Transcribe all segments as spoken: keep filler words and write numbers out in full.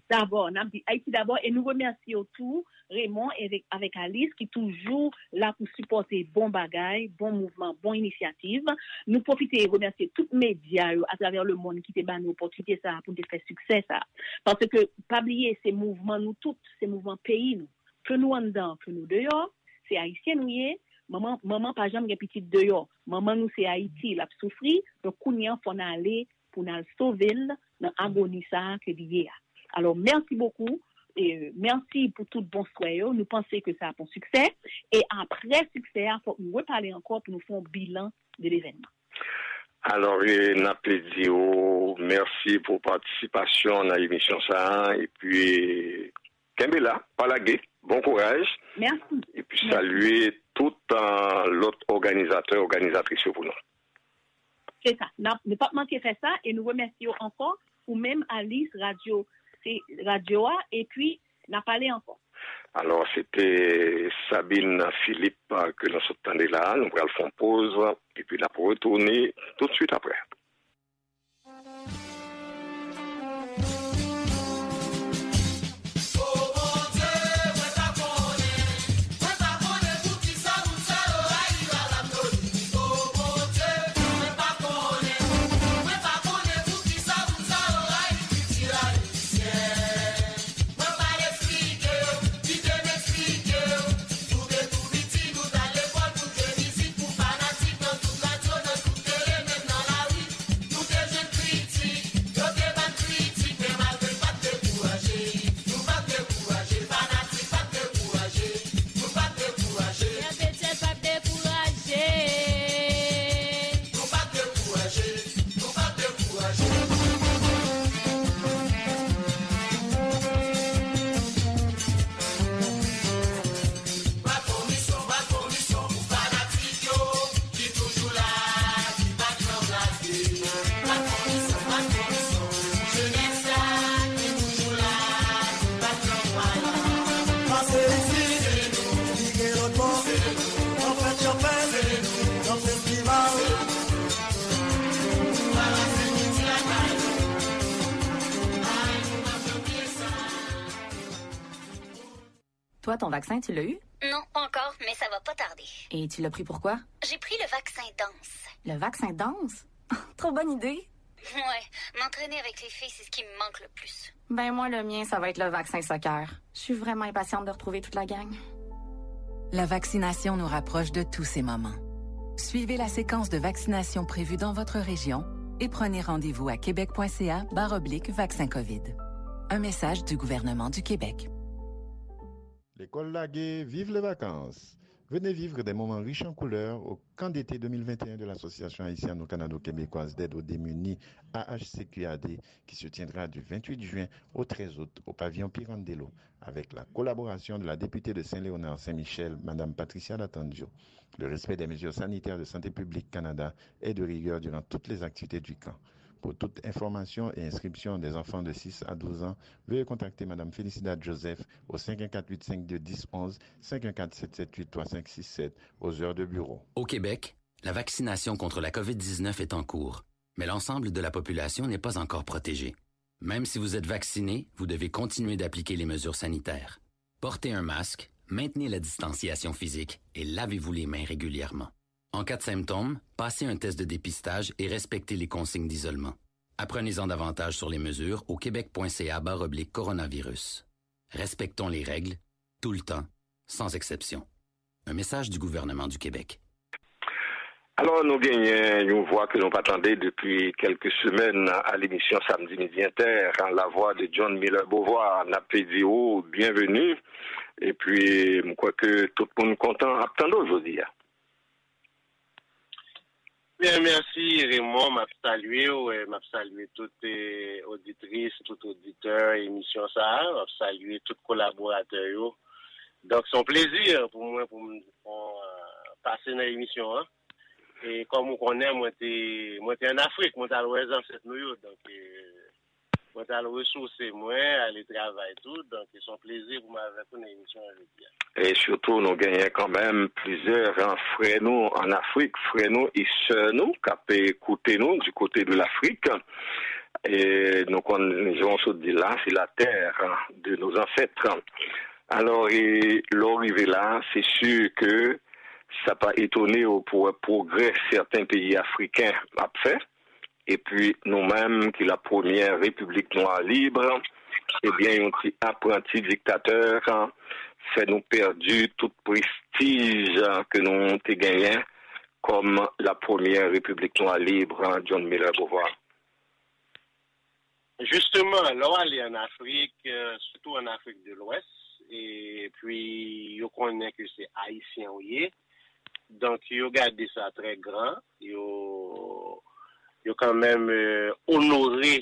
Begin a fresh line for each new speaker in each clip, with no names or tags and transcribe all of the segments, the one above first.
D'abord, on a dit Haïti d'abord et nous remercions tout Raymond et avec, avec Alice qui toujours là pour supporter bon bagaille, bon mouvement, bon initiative. Nous profiter et remercier tous les médias à travers le monde qui te ban nous opportunité ça pour te faire succès ça. Parce que pas oublier ces mouvements nous tous, ces mouvements pays nous, que nous en dedans, que nous dehors, c'est haïtien nous y est. Maman maman pas jamais gen petite dehors. Maman nous c'est Haïti, l'a souffri, donc kounyan faut aller pour nous sauver dans agonie ça que lié. Alors, merci beaucoup. Et merci pour tout bon soin. Nous pensons que ça a un succès. Et après succès, il faut nous reparler encore pour nous faire un bilan de l'événement.
Alors, Naplédio, merci pour participation à l'émission ça. Et puis, Kembela, Palagé, bon courage.
Merci.
Et puis,
merci.
Saluer tout uh, l'autre organisateur, organisatrice pour nous.
C'est ça. Ne pas manquer faire ça. Et nous remercions encore, ou même Alice Radio. Radio A et puis n'a parlé encore.
Alors c'était Sabine Philippe que nous entendons là, nous allons faire pause et puis là pour retourner tout de suite après.
Toi, ton vaccin, tu l'as eu?
Non, pas encore, mais ça va pas tarder.
Et tu l'as pris pourquoi?
J'ai pris le vaccin danse.
Le vaccin danse? Trop bonne idée.
Ouais, m'entraîner avec les filles, c'est ce qui me manque le plus.
Ben moi, le mien, ça va être le vaccin soccer. Je suis vraiment impatiente de retrouver toute la gang.
La vaccination nous rapproche de tous ces moments. Suivez la séquence de vaccination prévue dans votre région et prenez rendez-vous à québec.ca barre oblique vaccin COVID. Un message du gouvernement du Québec.
L'école Lagué, vive les vacances! Venez vivre des moments riches en couleurs au camp d'été deux mille vingt et un de l'Association haïtiano-canado-québécoise d'aide aux démunis A H C Q A D qui se tiendra du vingt-huit juin au treize août au pavillon Pirandello avec la collaboration de la députée de Saint-Léonard-Saint-Michel, Mme Patricia Latandio. Le respect des mesures sanitaires de Santé publique Canada est de rigueur durant toutes les activités du camp. Pour toute information et inscription des enfants de six à douze ans, veuillez contacter Mme Félicidad Joseph au cinq un quatre huit cinq deux un zéro un un, cinq un quatre sept sept huit trois cinq six sept aux heures de bureau.
Au Québec, la vaccination contre la covid dix-neuf est en cours, mais l'ensemble de la population n'est pas encore protégée. Même si vous êtes vacciné, vous devez continuer d'appliquer les mesures sanitaires. Portez un masque, maintenez la distanciation physique et lavez-vous les mains régulièrement. En cas de symptômes, passez un test de dépistage et respectez les consignes d'isolement. Apprenez-en davantage sur les mesures au québec.ca barre oblique coronavirus. Respectons les règles, tout le temps, sans exception. Un message du gouvernement du Québec.
Alors, nous gagnons une voix que nous attendons depuis quelques semaines à l'émission Samedi Midi Inter, la voix de John Miller-Beauvoir. Napédio, bienvenue. Et puis, je crois que tout le monde est content d'attendre aujourd'hui.
Bien, merci Raymond, m'a salué, ouais, m'a salué toutes les auditrices, tout auditeur, émission ça, m'a salué tous collaborateurs. Donc, c'est un plaisir pour moi pour, pour euh, passer dans l'émission. Hein. Et comme on connaît, moi, t'es, moi, t'es en Afrique, moi, t'as le raison, c'est New York, donc, euh, moi, t'as le ressource, moi, aller travailler tout, donc, c'est un plaisir pour m'avoir fait une émission aujourd'hui.
Et surtout, nous gagnons quand même plusieurs frères nous en Afrique, frères nous et sœurs nous, qui peuvent écouter nous du côté de l'Afrique. Et nous connaissons dit là, c'est la terre de nos ancêtres. Alors, et l'arrivée là, c'est sûr que ça n'a pas étonné pour le progrès certains pays africains a fait. Et puis, nous-mêmes, qui la première République noire libre, eh bien, un petit apprenti dictateur fait nous perdu tout prestige que nous avons gagné comme la première République noire libre, John Miller Beauvoir.
Justement, là, aller en Afrique, euh, surtout en Afrique de l'Ouest, et puis, on connaît que c'est haïtien, oui. Donc, ils ont gardé ça très grand. Ils ont quand même euh, honoré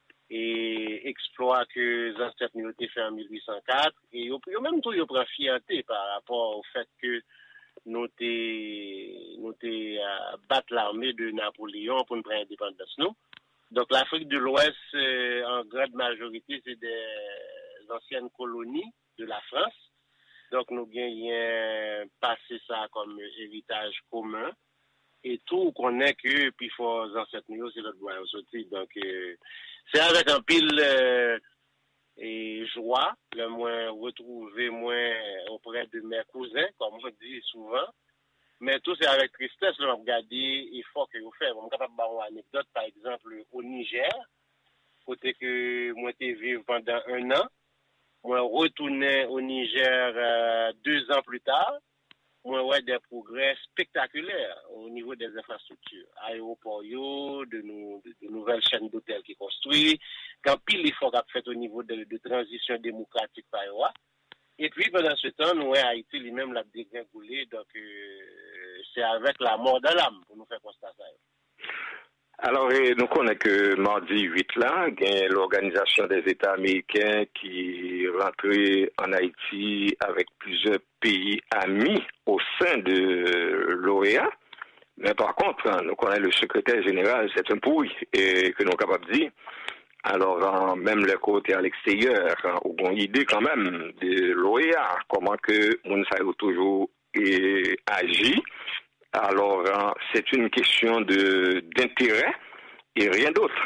et exploit que les ancêtres ont fait en mille huit cent quatre. Et ils ont même tout, ils ont pris fierté par rapport au fait que nous avons euh, battu l'armée de Napoléon pour nous prendre l'indépendance. Nous. Donc, l'Afrique de l'Ouest, euh, en grande majorité, c'est des anciennes colonies de la France. Donc, nous gagnons passé ça comme héritage commun. Et tout qu'on est que, puis, faut les ancêtres, c'est notre droit aussi. Donc, euh, c'est avec un pile euh, et joie, le moins retrouver moins auprès de mes cousins, comme on dit souvent. Mais tout c'est avec tristesse, là, regarder l'effort que vous faites. On est capable de faire une anecdote, par exemple, au Niger, côté que moi, j'ai vécu pendant un an. Moi, retourné au Niger euh, deux ans plus tard. Moi, ouais, des progrès spectaculaires au niveau des infrastructures. Aéroports, de, nous, de, de nouvelles chaînes d'hôtels qui construisent. Quand pile l'effort qu'a fait au niveau de, de transition démocratique par là. Et puis, pendant ce temps, nous, ouais, Haïti, lui-même, l'a dégringolé. Donc, euh, c'est avec la mort de l'âme pour nous faire constater ça.
Alors, nous connaissons que mardi huit là, il y a l'Organisation des États américains qui rentrait en Haïti avec plusieurs pays amis au sein de l'O E A. Mais par contre, nous connaissons le secrétaire général, c'est un pourri, et que nous sommes capables de dire. Alors, même le côté à l'extérieur, on a une idée quand même de l'O E A, comment que Mounsaïo toujours agit. Alors, euh, c'est une question de d'intérêt et rien d'autre.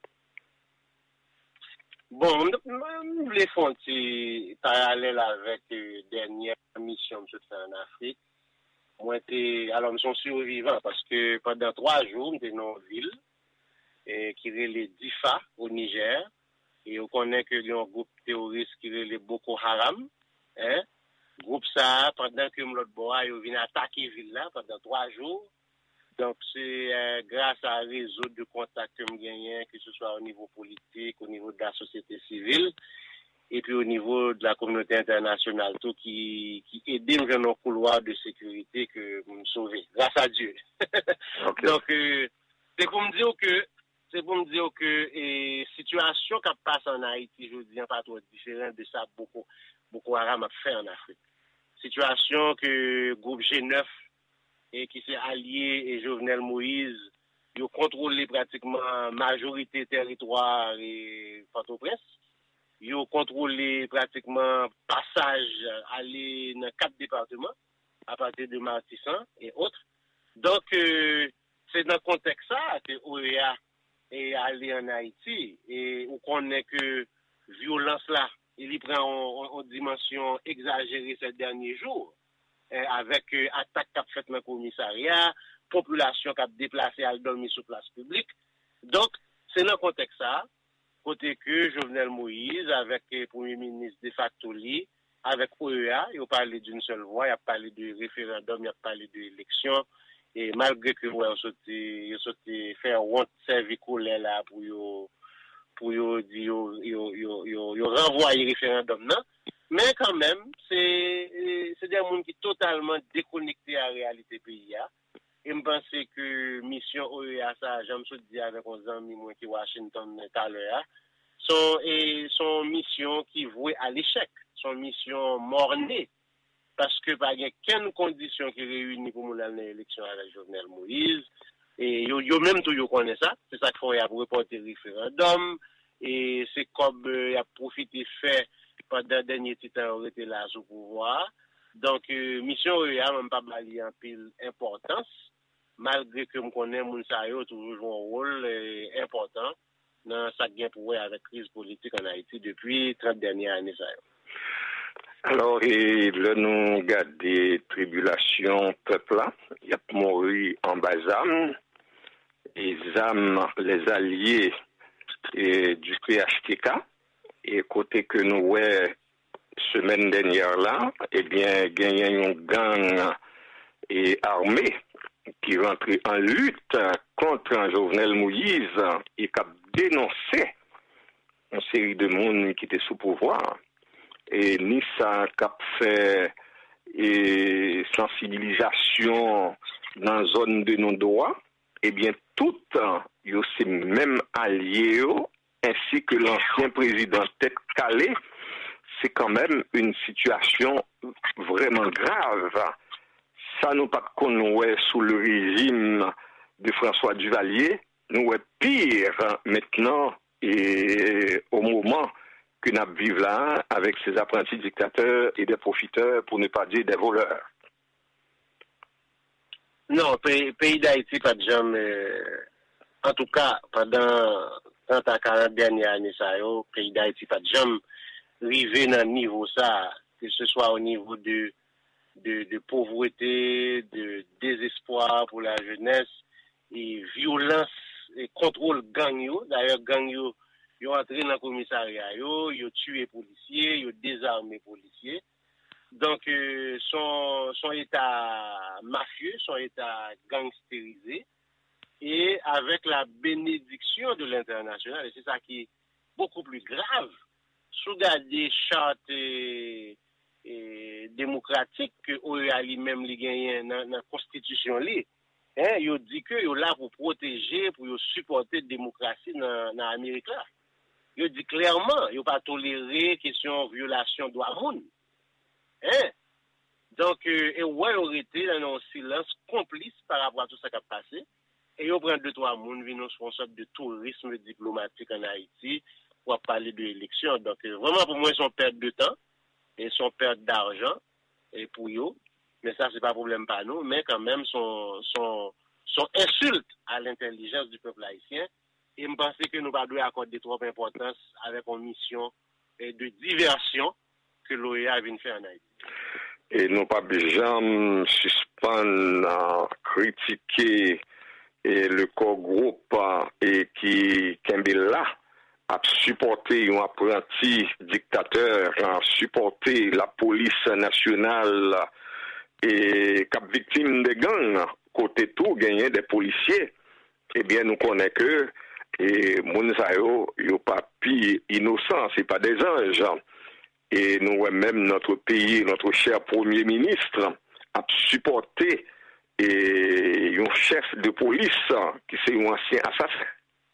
Bon, nous les fonds qui parallèle avec la euh, dernière mission que je fais en Afrique. Moi, alors, nous sommes survivants parce que pendant trois jours, nous étions dans une ville et, qui est les Difa au Niger. Et on connaît qu'il y a un groupe terroriste qui est les Boko Haram. Hein? Groupe ça, pendant que l'autre bois, ils viennent attaquer la ville là pendant trois jours. Donc, c'est euh, grâce à un réseau de contacts que nous gagnons, que ce soit au niveau politique, au niveau de la société civile, et puis au niveau de la communauté internationale, tout qui, qui aide dans nos couloirs de sécurité que nous sauver, grâce à Dieu. Okay. Donc, euh, c'est pour me dire que, c'est pour me dire que, et situation qui passe en Haïti, je dis, pas trop différent de ça, beaucoup. Boko Haram a fait en Afrique. Situation que le groupe G neuf et qui s'est allié et Jovenel Moïse, ils ont contrôlé pratiquement la majorité territoire et Port-au-Prince. Ils ont contrôlé pratiquement passage aller dans quatre départements à partir de Martissan et autres. Donc, euh, c'est dans ce contexte-là que O E A est allé en Haïti et on connaît que violence là, il prend en dimension exagérée ces derniers jours, euh, avec euh, attaque qu'a fait dans le commissariat, population qui a déplacé à dormir sur place publique. Donc, c'est dans le contexte ça, côté que Jovenel Moïse, avec le Premier ministre de facto, avec O E A, il a parlé d'une seule voix, il a parlé de référendum, il a parlé d'élection, et malgré que ouais, il a fait honte cervicale là pour yo, pour yo, yo, yo, yo, yo, yo renvoyer le référendum, non? Mais quand même, c'est, c'est des gens qui sont totalement déconnectés à la réalité pays. Et je pense que mission O E A, ça, j'aime se dire avec nos amis qui Washington tout à l'heure, son, et son mission qui vouée à l'échec, son mission mornée. Parce que pas y a qu'une condition qui réunit pour mon élection avec Jovenel Moïse. Et yo, yo même tout yo connaît ça, c'est ça qu'il faut y a pour reporter le référendum et c'est comme euh, y a profité fait pendant dernier temps on était là sous pouvoir. Donc euh, mission O E A même pas bali en pile importance malgré que me connais moun sa yo toujours joué un rôle euh, important dans ça qui pour avec la crise politique en Haïti depuis trente dernières années. Ça.
Alors, et là, nous regardons des tribulations peuple là, il y a mouru en bas âme, et âmes, les alliés et du P H T K, et côté que nous, ouais, semaine dernière là, eh bien, gagné une gang et armée qui rentrait en lutte contre un Jovenel Moïse et qui a dénoncé une série de monde qui était sous pouvoir. Et ni ça qui a fait et sensibilisation dans la zone de nos droits, eh bien, tout ces mêmes alliés, ainsi que l'ancien président Tête Calais, c'est quand même une situation vraiment grave. Ça, nous pas qu'on est sous le régime de François Duvalier, nous est pire maintenant et au moment que nous vivons là avec ces apprentis dictateurs et des profiteurs, pour ne pas dire des voleurs.
Non, pays, pays d'Haïti, pas de jamais. Euh, en tout cas, pendant trente à quarante dernières années, ça, yo, pays d'Haïti, pas de jamais arrivé dans le niveau ça, que ce soit au niveau de De, de pauvreté, de désespoir pour la jeunesse, et violence et contrôle gang yo. D'ailleurs, gang yo, yo entré dans le commissariat yo, yo tué policiers, yo désarmé policiers. Donc, euh, son, son état mafieux, son état gangstérisé, et avec la bénédiction de l'international, et c'est ça qui est beaucoup plus grave, sous des chartes et Et démocratique que O E A lui-même li gagne dans la constitution li. Hein, yo dit que yo là pour protéger, pour yo supporter la démocratie dans dans Amérique là. Yo dit clairement, yo pas tolérer question violation droit moun. Hein? Donc euh, et ouais aurait été dans un silence complice par rapport à tout ça qui a passé et yo prend deux trois moun vinn responsable de tourisme diplomatique en Haïti pour parler de l'élection. Donc euh, vraiment pour moi ils sont perte de temps. Et son perte d'argent et pour eux, mais ça c'est pas problème pour nous, mais quand même son son son insulte à l'intelligence du peuple haïtien. Et me pense que nous pas doit accorder trop d'importance avec une mission de diversion que l'O E A vient faire en Haïti.
Et nous pas jamais suspendre critiquer et le corps groupe et qui qui là a supporté un apprenti dictateur, a supporté la police nationale et cap victime de gangs, côté tout gagner des policiers, eh bien nous connaissons que et Mounsayo, yo pas pi innocent, c'est pas des anges. Et nous même notre pays, notre cher premier ministre a supporté et un chef de police qui c'est un ancien assassin.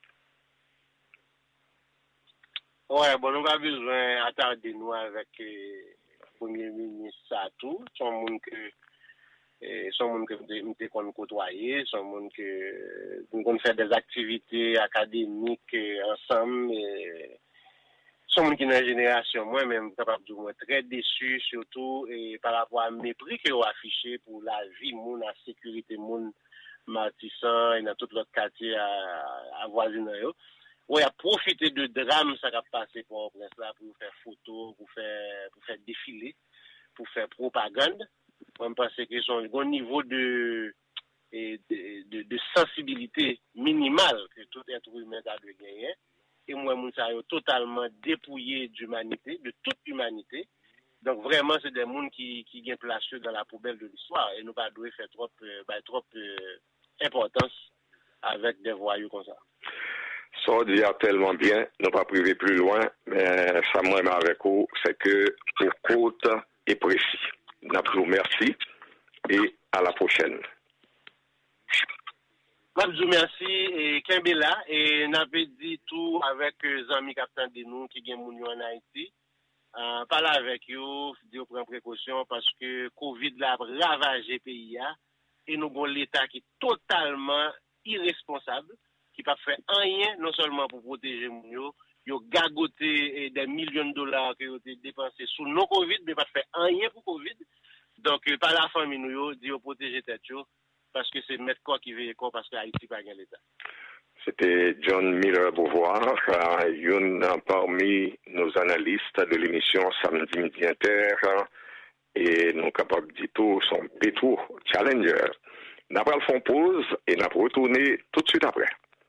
Ouais, bon, nous avons besoin d'attarder nous avec le euh, Premier ministre Satou, son monde que euh, son monde que nous avons côtoyé, son monde que nous avons fait des activités académiques euh, ensemble, et son monde qui est dans la génération, moi-même, capable de moi très déçu, surtout et par rapport à mépris qu'ils ont affiché pour la vie, mon, la sécurité, mon, Martissan et dans tout l'autre quartier à, à voisinage. Oui, à profiter de drame ça va passer pour Prince là pour faire photo, pour faire pour faire défilé, pour faire propagande. Moi je pense que son bon niveau de et de, de, de sensibilité minimale que tout être humain a de gagner. Et moi moun ça totalement dépouillé d'humanité, de toute humanité. Donc vraiment c'est des mondes qui qui gagnent place dans la poubelle de l'histoire et nous pas doit faire trop euh, bah, trop euh, importance avec des voyous comme ça.
Ça dit tellement bien, ne pas priver plus loin, mais ça moi avec vous, c'est que pour courte et précis. Nous merci et à la prochaine.
Mabdou merci et Kembela et n'avait dit tout avec les amis capitaine de nous qui gagne moun en Haïti. Euh, parler avec eux, dire prendre précaution parce que Covid l'a ravagé pays et nous avons l'État qui est totalement irresponsable, qui pas fait rien non seulement pour protéger moun, ils ont gagoté des millions de dollars qui ont été dépensés sous non Covid, mais pas fait rien pour Covid. Donc par la famille nous dit protéger tête parce que c'est mettre quoi qui veut quoi parce que Haïti pas gagne l'État.
C'était John Miller Beauvoir, une parmi nos analystes de l'émission Samedi Midi Inter, et nous capables de dire tout son Pétou Challenger. Nous allons faire pause et nous allons retourner tout de suite après.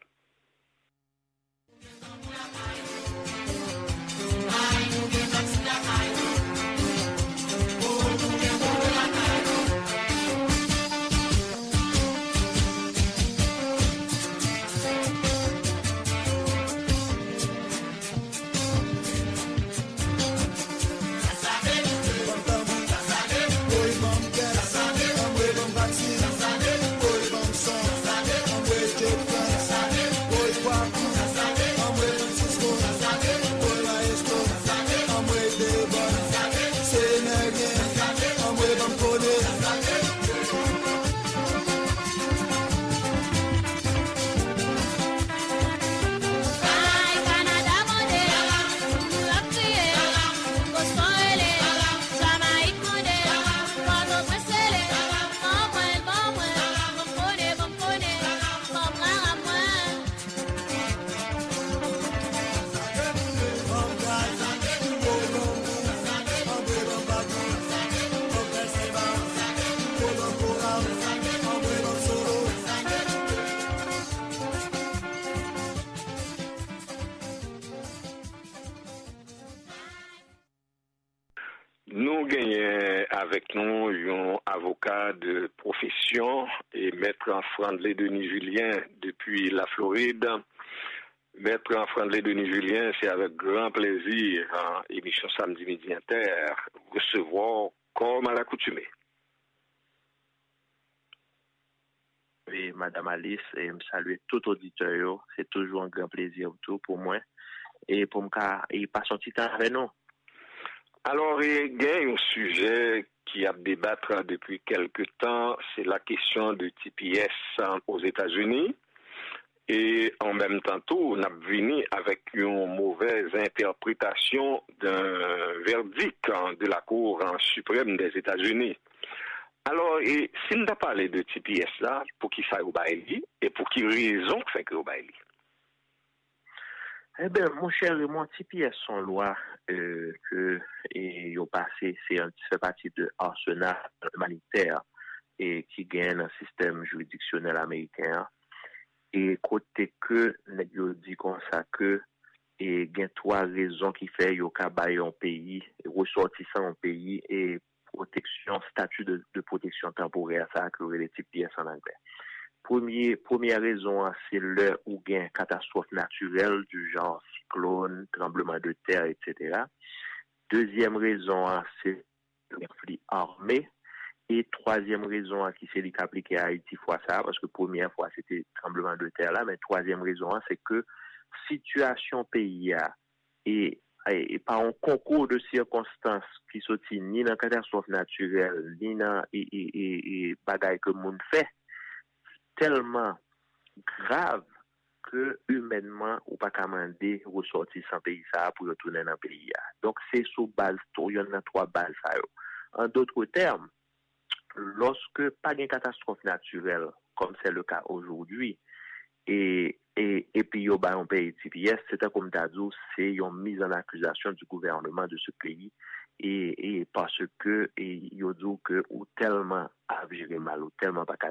Nous gagnons avec nous un avocat de profession et maître Frandelé Denis Julien depuis la Floride. Maître Frandelé Denis Julien, c'est avec grand plaisir en émission Samedi Midi Inter recevoir comme à l'accoutumée.
Oui, Madame Alice, et me saluer tout auditeur, c'est toujours un grand plaisir pour moi et pour me et passer un petit temps avec nous.
Alors, il y a un sujet qui a débattre depuis quelque temps, c'est la question de T P S aux États-Unis. Et en même temps, tout, on a venu avec une mauvaise interprétation d'un verdict de la Cour suprême des États-Unis. Alors, et, si on a parlé de T P S là, pour qui ça est et pour qui raison fait que c'est
Eh bien, mon cher Raymond, T P S sont loi euh, que et ont passé, c'est un fait partie de l'arsenal humanitaire et qui gagne un système juridictionnel américain. Et côté que nous dit comme ça que et gagne trois raisons qui fait yo ka bailler un pays, ressortissant un pays et protection, statut de, de protection temporaire, ça que les T P S en anglais. Premier, première raison, c'est l'heure où il y a une catastrophe naturelle du genre cyclone, tremblement de terre, et cetera. Deuxième raison, c'est le conflit armé. Et troisième raison, qui s'est appliqué à Haïti fois ça, parce que première fois c'était tremblement de terre là, mais troisième raison, c'est que situation pays et, et, et par un concours de circonstances qui sont ni dans catastrophe naturelle, ni dans et, et, et, et bagaille que le monde fait, tellement grave que humainement ou pas commander ressortir sans pays ça pour retourner dans le pays. Donc c'est sous base il y en a trois bases ça. En d'autres termes, lorsque pas de catastrophe naturelle comme c'est le cas aujourd'hui et et et puis yo ba un pays T P S, c'était comme d'adou, c'est une mise en accusation du gouvernement de ce pays et et parce que et yo dit que ou tellement a géré mal ou tellement pas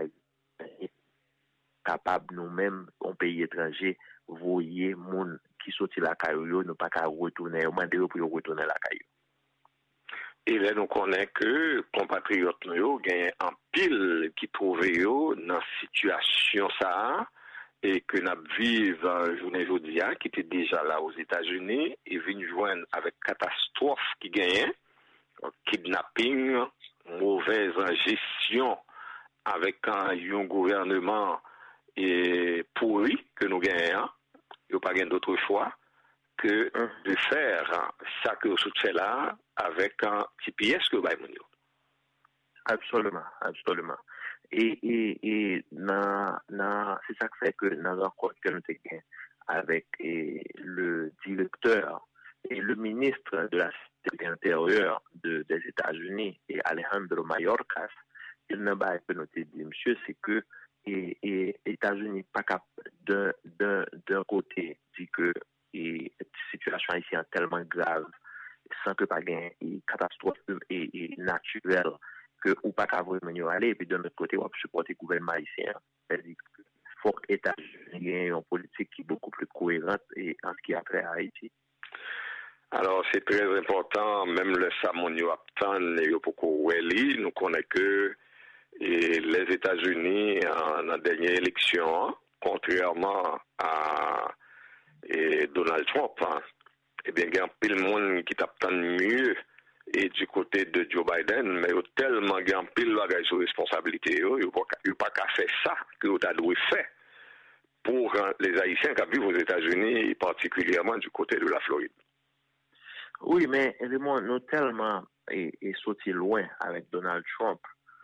capable nous-mêmes, en pays étranger, voyer moun qui sorti la caillou, nous pas qu'à retourner, au moins pour retourner la caillou.
Et là, nous connaissons que compatriotes nous gagnent en pile qui trouvent dans situation ça et que nous vivons journée aujourd'hui qui était déjà là aux États-Unis et viennent joindre avec catastrophe qui gagne, kidnapping, mauvaise gestion avec un, un gouvernement et pourri que nous gagnons, il n'y a pas d'autre choix que de faire ça que vous faites là avec un T P S que vous avez.
Absolument, absolument. Et, et, et na, na, c'est ça qui fait que dans un rencontre que nous avons avec et, le directeur et le ministre de la Sécurité intérieure de, des États-Unis, et Alejandro Mayorkas, il n'a pas que nous dit, monsieur, c'est que et, et États-Unis pas cap d'un d'un d'un côté dit que et situation haïtienne tellement grave sans que pas gain et catastrophe et, et naturelle que ou pas qu'à vraiment aller et puis de notre côté on va supporter le gouvernement haïtien, c'est-à-dire que faut que États-Unis ait une politique qui est beaucoup plus cohérente et en ce qui a trait à Haïti.
Alors, c'est très important, même le Samonio Aptan, nous connaissons que et les États-Unis, en la dernière élection, contrairement à et Donald Trump, hein, eh bien, il y a pile de monde qui t'attend mieux et du côté de Joe Biden, mais il y a tellement il y a pile de sur responsabilité, il n'y a pas qu'à faire ça que vous avez fait pour les Haïtiens qui vivent aux États-Unis, particulièrement du côté de la Floride.
Oui, mais Raymond, nous tellement et, et sorti loin avec Donald Trump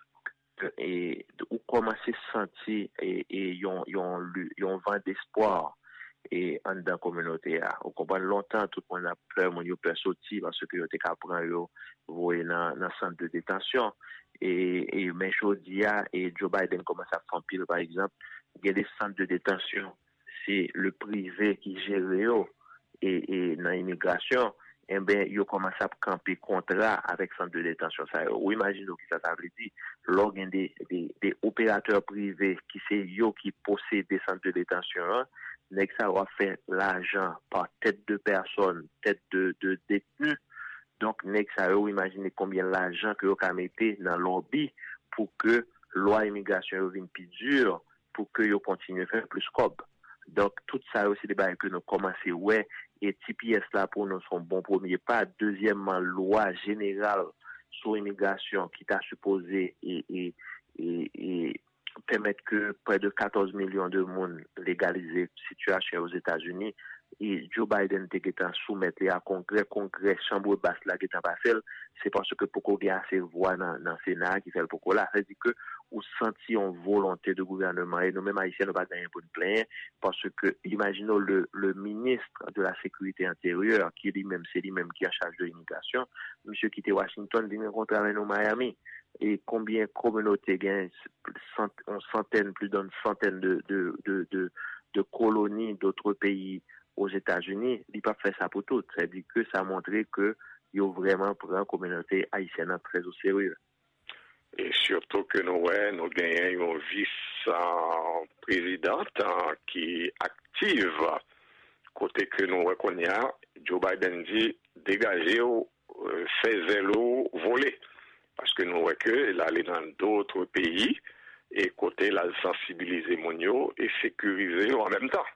et ou commencer à sentir et et yon yon yon vent d'espoir et en dans communauté a. On comprend longtemps tout le monde a peur, mon yo peur sorti parce que yo te ka prend yo voyer dans dans centre de détention et et mais Jodia et Joe Biden commence à faire pile par exemple, il y a des centres de détention, c'est le privé qui gère yo et et dans l'immigration eh bien, ils commencent à camper contrat avec centre de détention. Ça, ou imaginez que ça, ça veut dire, l'organe des, des, des opérateurs privés qui c'est eux qui possèdent des centres de détention, hein, n'est que ça va faire l'argent par tête de personne, tête de, de détenu. Donc, n'est que ça, vous imaginez combien l'argent que vous avez mis dans l'objet pour que loi immigration vienne plus dure, pour que vous continuez à faire plus scope. Donc, tout ça aussi, des bails que nous commençons, ouais, et T P S là pour nous sont bon premier pas. Deuxièmement, loi générale sur l'immigration qui t'a supposé et, et, et, et permettre que près de quatorze millions de monde légaliser situation aux États-Unis. Et Joe Biden était soumettre à congrès, congrès, chambre basse là qui est pas fait, c'est parce que pour qu'on ait assez voix dans dans Sénat qui fait le pourquoi là, c'est-à-dire que ou senti une volonté de gouvernement et nous-mêmes haïtiens nous pas gagner pour nous plaindre parce que imaginons le le ministre de la sécurité intérieure qui lui-même c'est lui-même qui est en charge de l'immigration, monsieur qui était Washington, il rencontre avec nous Miami et combien de communautés gagnent une centaine plus d'une centaine de de de de, de colonies d'autres pays aux États-Unis, il pas fait ça pour tout. C'est-à-dire que ça a montré que il a vraiment pris la communauté haïtienne très au sérieux.
Et surtout que nous, ouais, nous gagnons une vice-présidente hein, qui est active. Côté que nous reconnaissons, Joe Biden dit dégager ou euh, faire zéro voler. Parce que nous voyons qu'il allait dans d'autres pays et côté la sensibiliser monio et sécuriser en même temps.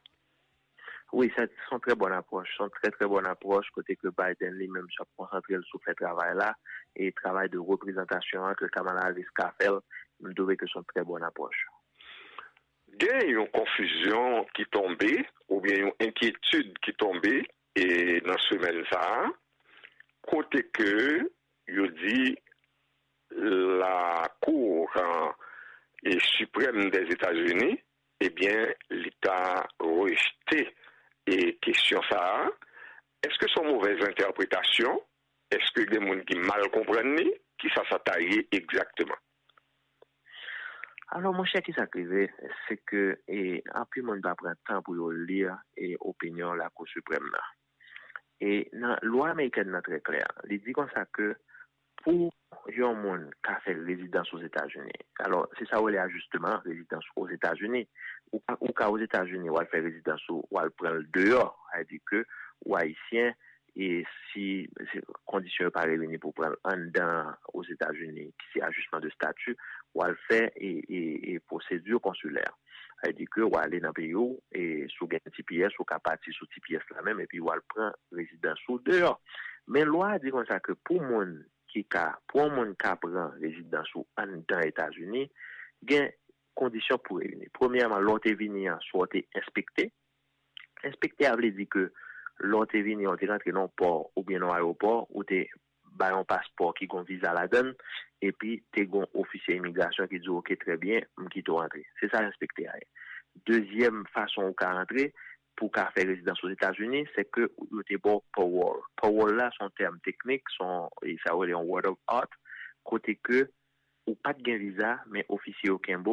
Oui, c'est une très bonne approche, c'est une très très bonne approche côté que Biden lui-même s'est concentré sur ce travail-là et travail de représentation que Kamala Harris a fait, je dirais que c'est une très bonne approche.
Il y a une confusion qui tombait ou bien une inquiétude qui tombait et dans ce semaine-là, côté que il dit la Cour hein, et suprême des États-Unis, eh bien, l'État rejeté et question ça, est-ce que c'est une mauvaise interprétation? Est-ce que des gens qui mal comprennent qui ça s'attaque exactement?
Alors, mon cher, qui s'accuse, c'est que, et, en plus, on va prendre temps pour lire et opinion la Cour suprême là. Et, la loi américaine est très claire. Il dit comme ça que, pour un monde qui a fait résidence aux États-Unis, alors, c'est ça où il y a justement résidence aux États-Unis, ou, ou qu'aux États-Unis, ou elle fait résidence ou elle prend le dehors, elle dit que, ou haïtien, et si conditions pas réunies pour prendre un dedans aux États-Unis, qui c'est ajustement de statut, ou elle fait et, et, et procédure consulaire. Elle dit que ou aller dans le pays et sous gain T P S ou qu'à partir sous T P S là même et puis ou elle prend résidence ou dehors. Mais loi dit comme ça que pour monde qui ka pour monde qui prend résidence ou en dans les États-Unis, gain conditions pour réunir. Premièrement, l'autre venu soit inspecté. Inspecté a veut dire que l'autre venu on est rentré dans port ou bien dans aéroport ou t'es ba un passeport qui gon visa la donne et puis t'es gon officier immigration qui dit OK très bien qui te rentrer. C'est ça inspecté. Deuxième façon ou ka rentrer pour qu'a faire résidence aux États-Unis, c'est que vous t'es bon power. Power là son terme technique, son et ça veut dire un word of art côté que ou pas de visa mais officier au Kimbo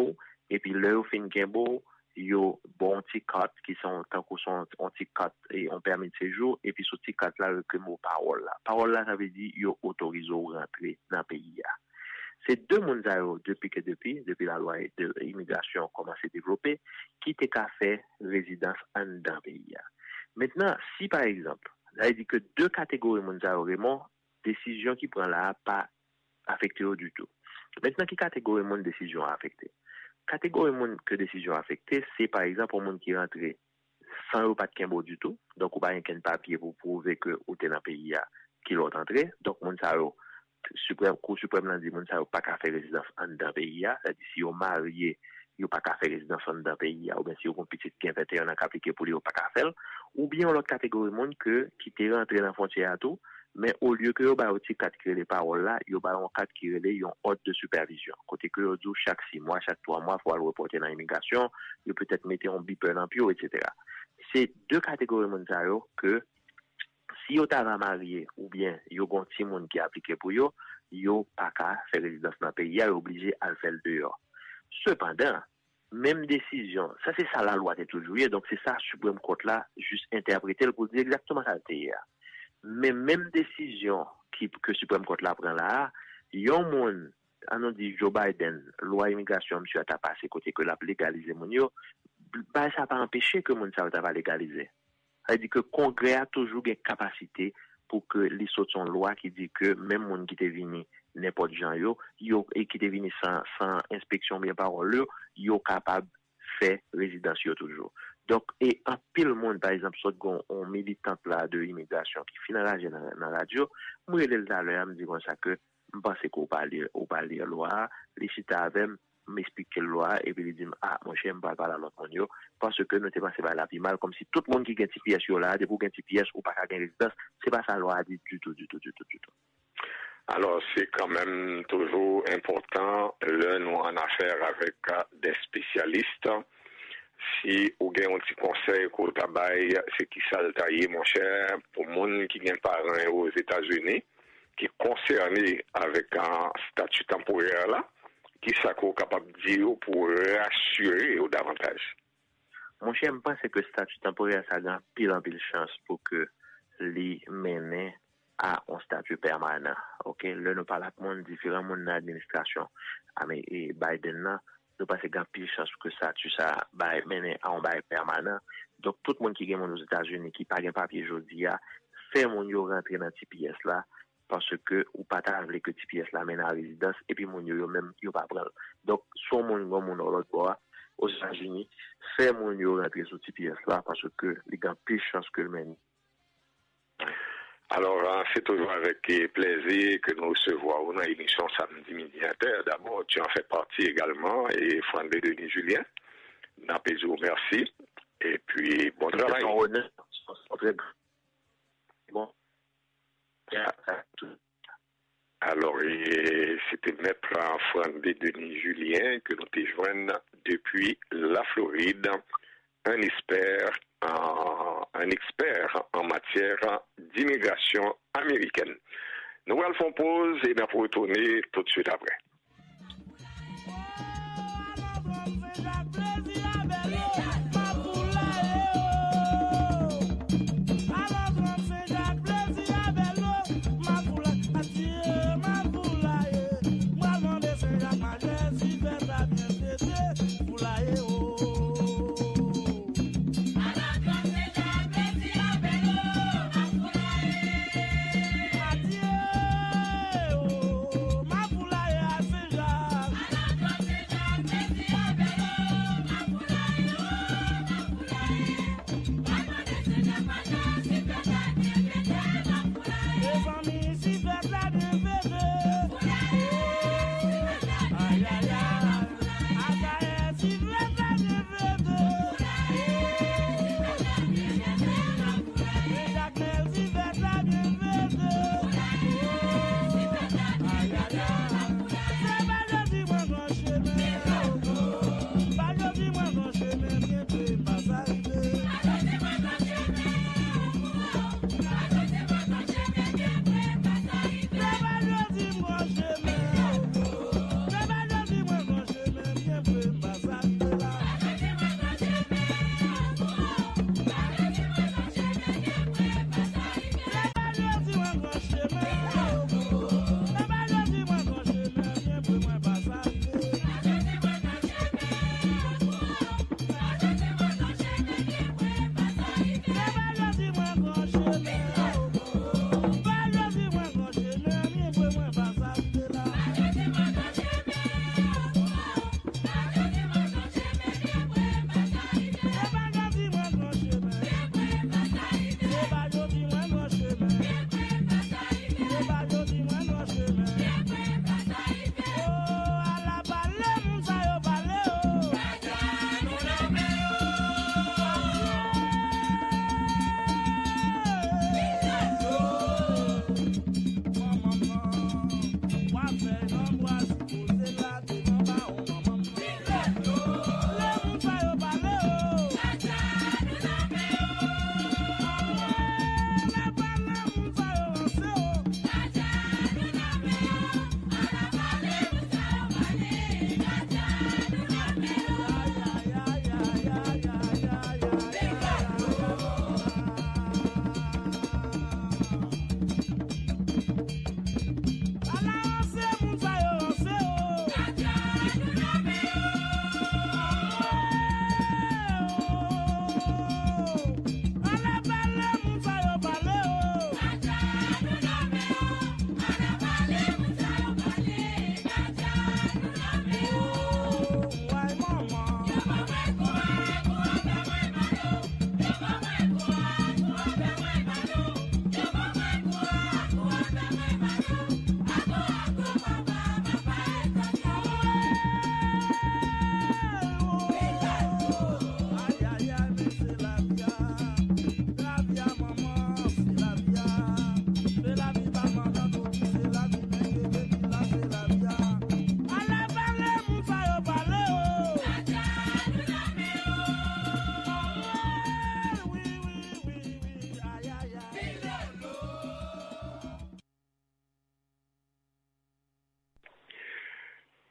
et puis le fin Gembo, yo bon petit carte qui sont tant qu'on sont un petit carte et on permis de séjour et puis ce petit carte là que mot parole là. Parole là ça veut dire yo autorisé ou rentrer dans le pays. C'est deux mondes depuis que depuis depuis la loi de immigration commence à développer qui t'est qu'à faire résidence en dans le pays. Maintenant, si par exemple, ça veut dire que deux catégories mondes vraiment décision qui prend là pas affecté du tout. Maintenant, qui catégorie monde décision affectée? Catégorie monde que décision affectée, c'est par exemple un monde qui rentre sans euro pas de Kimbo du tout, donc ou pas un papier pour prouver que ou t'es dans le pays qui l'ont entré, donc monde ça suprême cour suprême l'a dit monde ça pas qu'à faire résidence en dans le pays, c'est-à-dire si on marié yo pas qu'à faire résidence en dans le pays ou bien si on petite qui vingt et un ans appliqué pour lui pas qu'à faire, ou bien l'autre catégorie monde que qui t'est rentré dans frontière à tout. Mais au lieu que vous avez aussi quatre qui les paroles là, vous avez quatre qui les ont ordre de supervision. Côté que vous chaque six mois, chaque trois mois, il faut le reporter dans l'immigration, vous peut-être mettre un beeper dans pio, et cetera. C'est deux catégories de que si vous avez marié ou bien vous avez un petit monde qui est appliqué pour vous, vous n'avez pas qu'à faire résidence dans le pays, vous êtes obligé à le faire dehors. Cependant, même décision, ça c'est ça la loi de toujours, donc c'est ça Supreme Court là, juste interpréter pour dire exactement ça c'est. Mais même décision qui que Supreme Court la prend là, yon moun, on dit Joe Biden, loi immigration monsieur a passé côté que l'a légaliser moun yo, bah ça pas empêcher que moun ça va légaliser. Ça dit que Congrès a toujours une capacité pour que les sortent son loi qui dit que même moun qui t'est venu n'importe gens yo, yo et qui t'est venu sans sans inspection bien parole, yo capable faire résidence yo toujours. Donc, et un pile monde, par exemple, soit on militante là de immigration qui finira dans la radio, moi, il est là, me dit comme ça que, je pense qu'on va lire, on va lire loi, les chita avec m'expliquer la loi, et puis il dit, ah, mon cher, je ne parle pas à l'autre monde, parce que nous, c'est pas, c'est pas la vie mal, comme si tout le monde qui gagne T P S là, de pour gagner T P S ou pas gagner résidence, c'est pas ça la loi dit du tout, du tout, du tout, du tout.
Alors, c'est quand même toujours important, là, nous, en affaire avec des spécialistes. Si vous avez un petit conseil pour le travail, c'est qui ça le tailler, mon cher, pour les gens qui ont des parents aux États-Unis, qui est concerné avec un statut temporaire là, qui ça qu'on est capable de dire pour rassurer davantage.
Mon cher, je pense que le statut temporaire, ça a pile en pile chance pour que les mène à un statut permanent. Ok, là, nous parlons de monde différent, monde d'administration. Et Biden là, nous pensons qu'il y a pile chance que ça, tu ça, bah, mener à un bail permanent. Donc, tout le monde qui est aux États-Unis, qui n'a pas de papier aujourd'hui, fait mon yo rentrer dans T P S là, parce que, ou pas t'avouer que T P S là mène à la résidence, et puis mon yo même, yo pas prendre. Donc, soit mon yo, mon l'autre bois, aux États-Unis, fait mon yo rentrer sur T P S là, parce que, il y a pile chance que le mène.
Alors, c'est toujours avec plaisir que nous recevons dans l'émission Samedi Midi Inter. D'abord, tu en fais partie également, et Franck de Denis Julien. Napézou, merci. Et puis, bon travail.
Bon.
Alors, c'était Maître Franck de Denis Julien que nous te joignons depuis la Floride. Un expert, en, un expert en matière d'immigration américaine. Nous allons faire pause et nous retourner tout de suite après.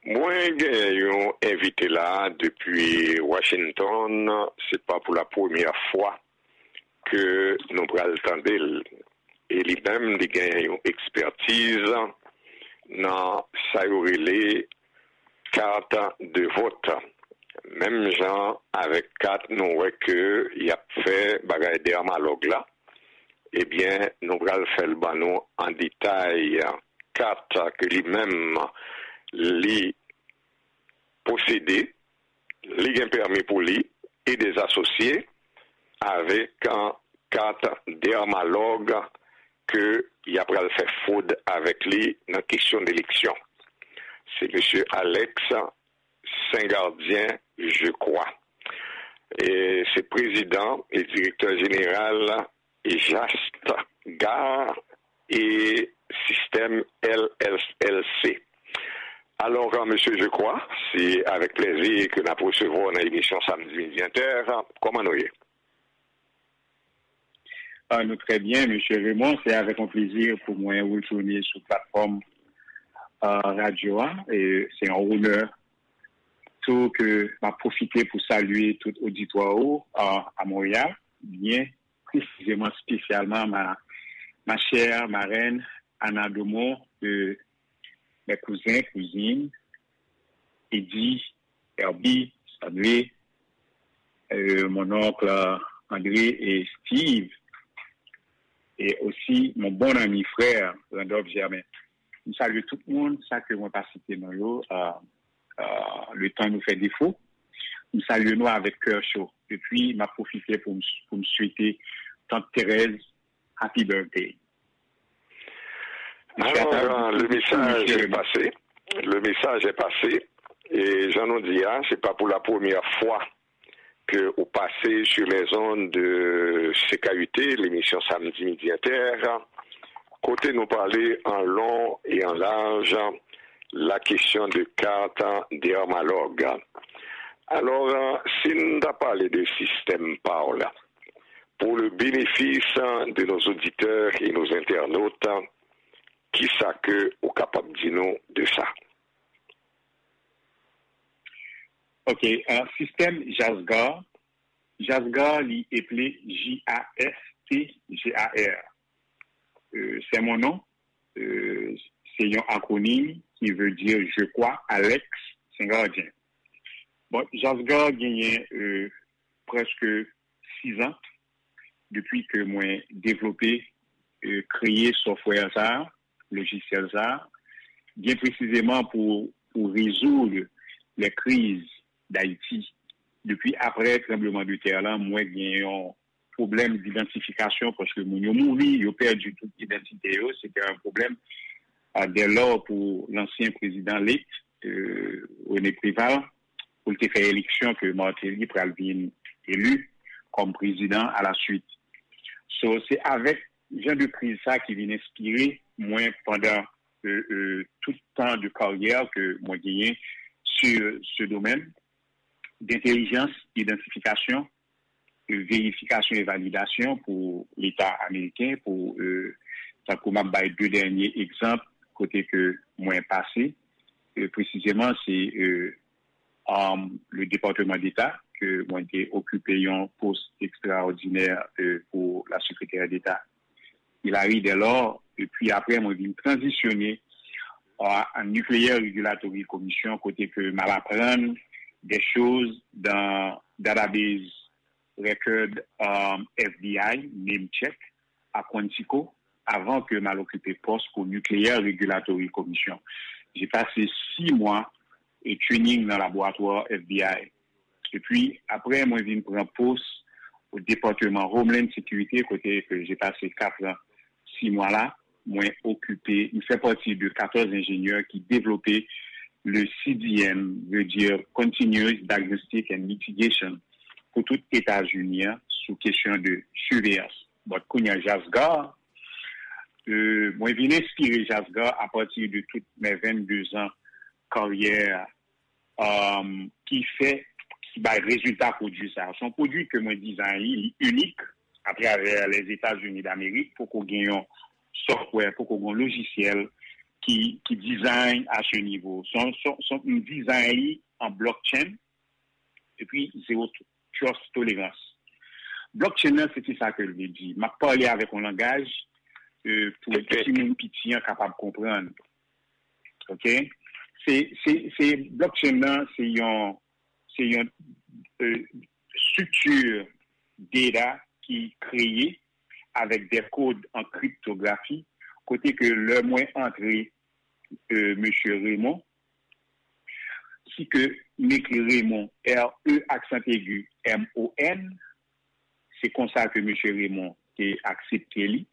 Moi, j'ai invité là depuis Washington. C'est pas pour la première fois que nous prenons le temps d'elle. Et lui-même, il a une expertise dans ça les cartes de vote. Même gens avec carte, nous voyons qu'il a fait bagaille de analogue là. Eh bien, nous allons faire le banon en détail carte que lui-même lui possédé, lui a permis pour lui et des associés avec un carte dermalogue que il a pris faire fraude avec lui dans la question d'élection. C'est M. Alex Saint-Gardien, je crois. Et c'est président et directeur général et Just Gare et Système L L C. Alors, monsieur, je crois, c'est avec plaisir que nous recevons dans l'émission Samedi Midi Inter. Comment nous y
Ah, nous très bien, monsieur Raymond. C'est avec un plaisir pour moi de retourner sur la plateforme euh, radio. Et c'est un honneur tout que m'a profité pour saluer tout auditoire euh, à Montréal, bien précisément spécialement ma, ma chère marraine Anna Domont, de mes cousins, cousines, Eddie, Herbie, Samuel, euh, mon oncle André et Steve, et aussi mon bon ami frère, Randolph Germain. Je salue tout le monde, ça que moi pas cité dans l'eau, euh, euh, le temps nous fait défaut. Nous saluons avec cœur chaud. Et puis, m'a profité pour me, pour me souhaiter Tante Thérèse, happy birthday.
Alors, le message est passé. Le message est passé. Et j'en ai dit, hein, c'est pas pour la première fois que vous passez sur les ondes de C K U T, l'émission Samedi Midi Inter. Côté nous parler en long et en large la question de carte dermalogue. Alors, si nous avons parlé de système Paola, pour le bénéfice de nos auditeurs et nos internautes, qui ça que est capable de dire de ça?
Ok, un système JASGAR. JASGAR, il est appelé J A S T G A R. Euh, c'est mon nom. Euh, c'est un acronyme qui veut dire je crois Alex Saint-Gardien. Bon, JASGAR a gagné euh, presque six ans depuis que moi développé, euh, créé software ça, logiciel ça, bien précisément pour, pour résoudre les crises d'Haïti. Depuis après le tremblement de terre là, moi j'ai un problème d'identification parce que mon mouri, yo perdu toute identité, c'était un problème euh, dès lors pour l'ancien président Lett, euh, René Préval, pour le faire élection que Martelly Pralvin élu comme président à la suite. So, c'est avec genre de crise ça qui vient inspirer moi pendant euh, euh, tout le temps de carrière que moi gagné sur ce domaine d'intelligence, identification, de vérification et validation pour l'État américain, pour euh, tant qu'on m'a baillé deux derniers exemples côté que moi passé, euh, précisément c'est euh, um, le département d'État que moi j'ai occupé un poste extraordinaire euh, pour la secrétaire d'État. Il arrive dès lors, et puis après moi j'ai transitionné à un Nuclear Regulatory Commission côté que m'a apprendre des choses dans database record um, F B I, name check, à Quantico, avant que m'a occupé poste pour Nuclear Regulatory Commission. J'ai passé six mois et training dans le laboratoire F B I. Et puis, après, moi, je viens prendre poste au département Homeland Security, côté que j'ai passé quatre ans, six mois là, moi, occupé, il fait partie de quatorze ingénieurs qui développaient le C D M, veut dire Continuous Diagnostic and Mitigation, pour tout États-Unis, sous question de surveillance. Bon, quand il y a JASGAR, euh, moi, je viens inspirer JASGAR à partir de toutes mes vingt-deux ans carrière, euh, qui fait, qui va résultat produit ça. Son produit que moi design unique à travers les États-Unis d'Amérique pour qu'on gagne un software, pour qu'on gagne un logiciel qui, qui design à ce niveau. Son, son, son design en blockchain et puis zéro trust tolérance. Blockchain, c'est ça que je veux dire. Je parlé avec un langage euh, pour les petits monde petit capable de comprendre. OK? C'est, c'est, c'est blockchain, c'est une, c'est une euh, structure data qui est créée avec des codes en cryptographie, côté que le moins entré euh, M. Raymond, si que m'écrit Raymond, R E accent aigu, M O N, c'est comme ça que M. Raymond a accepté lui.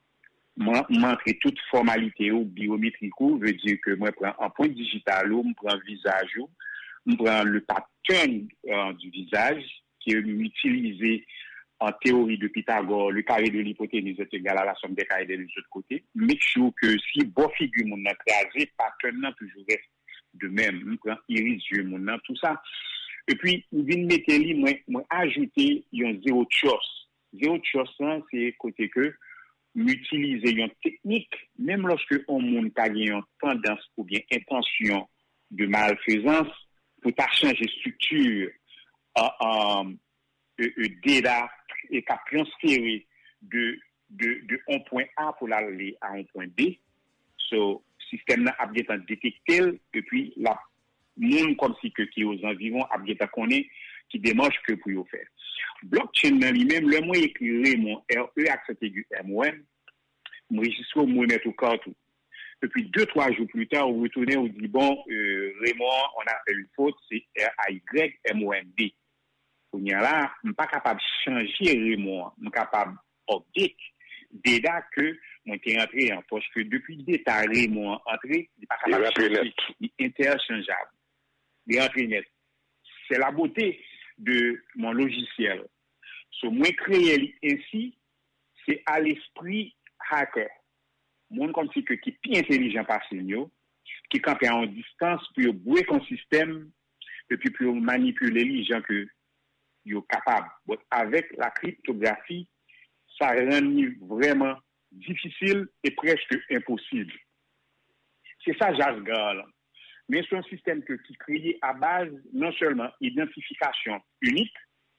M'entre toute formalité ou biométrique, veut dire que moi, je prends un point digital, je prends le visage, je prends le pattern euh, du visage qui est utilisé en théorie de Pythagore, le carré de l'hypoténuse est égal à la somme des carrés de l'autre côté. Make sure que si bon figure mon crasé, pattern toujours reste de même. Je prends iris yeux mon tout ça. Et puis, je viens mettre li, moi, moi ajouter un zéro trust. Zéro trust, c'est côté que m'utiliser une technique, même lorsque on monde a une tendance ou bien intention de malfaisance, pour ta changer structure, euh, euh, euh, euh, data et qu'à transférer de, de, de un point A pour aller à un point B. So, système là a bien détecté, et puis la monde comme si que qui aux environs a bien connaît qui démarche que pour y faire. Blockchain dans lui-même, le moins écrit mon R E accent aigu M O N, m'enregistre au monnaie tout partout. Et puis deux, trois jours plus tard, vous retournez, vous dites, bon, euh, Raymond, on a fait une faute, c'est R A Y M O N D. On y a là, je ne suis pas capable de changer Raymond, je suis capable d'update des dates que moi suis entré en poche, que depuis le départ Raymond entré, il n'est pas capable de changer, il est interchangeable. Il est entré net. C'est la beauté de mon logiciel. Ce moi créé ainsi, c'est à l'esprit hacker. Monde comme si que qui est plus intelligent par signaux, qui campe en distance pour bouer un système et puis pour manipuler les gens que yo capable. But avec la cryptographie, ça rend vraiment difficile et presque impossible. C'est ça Jasgar. Mais c'est un système que, qui crée à base non seulement identification unique,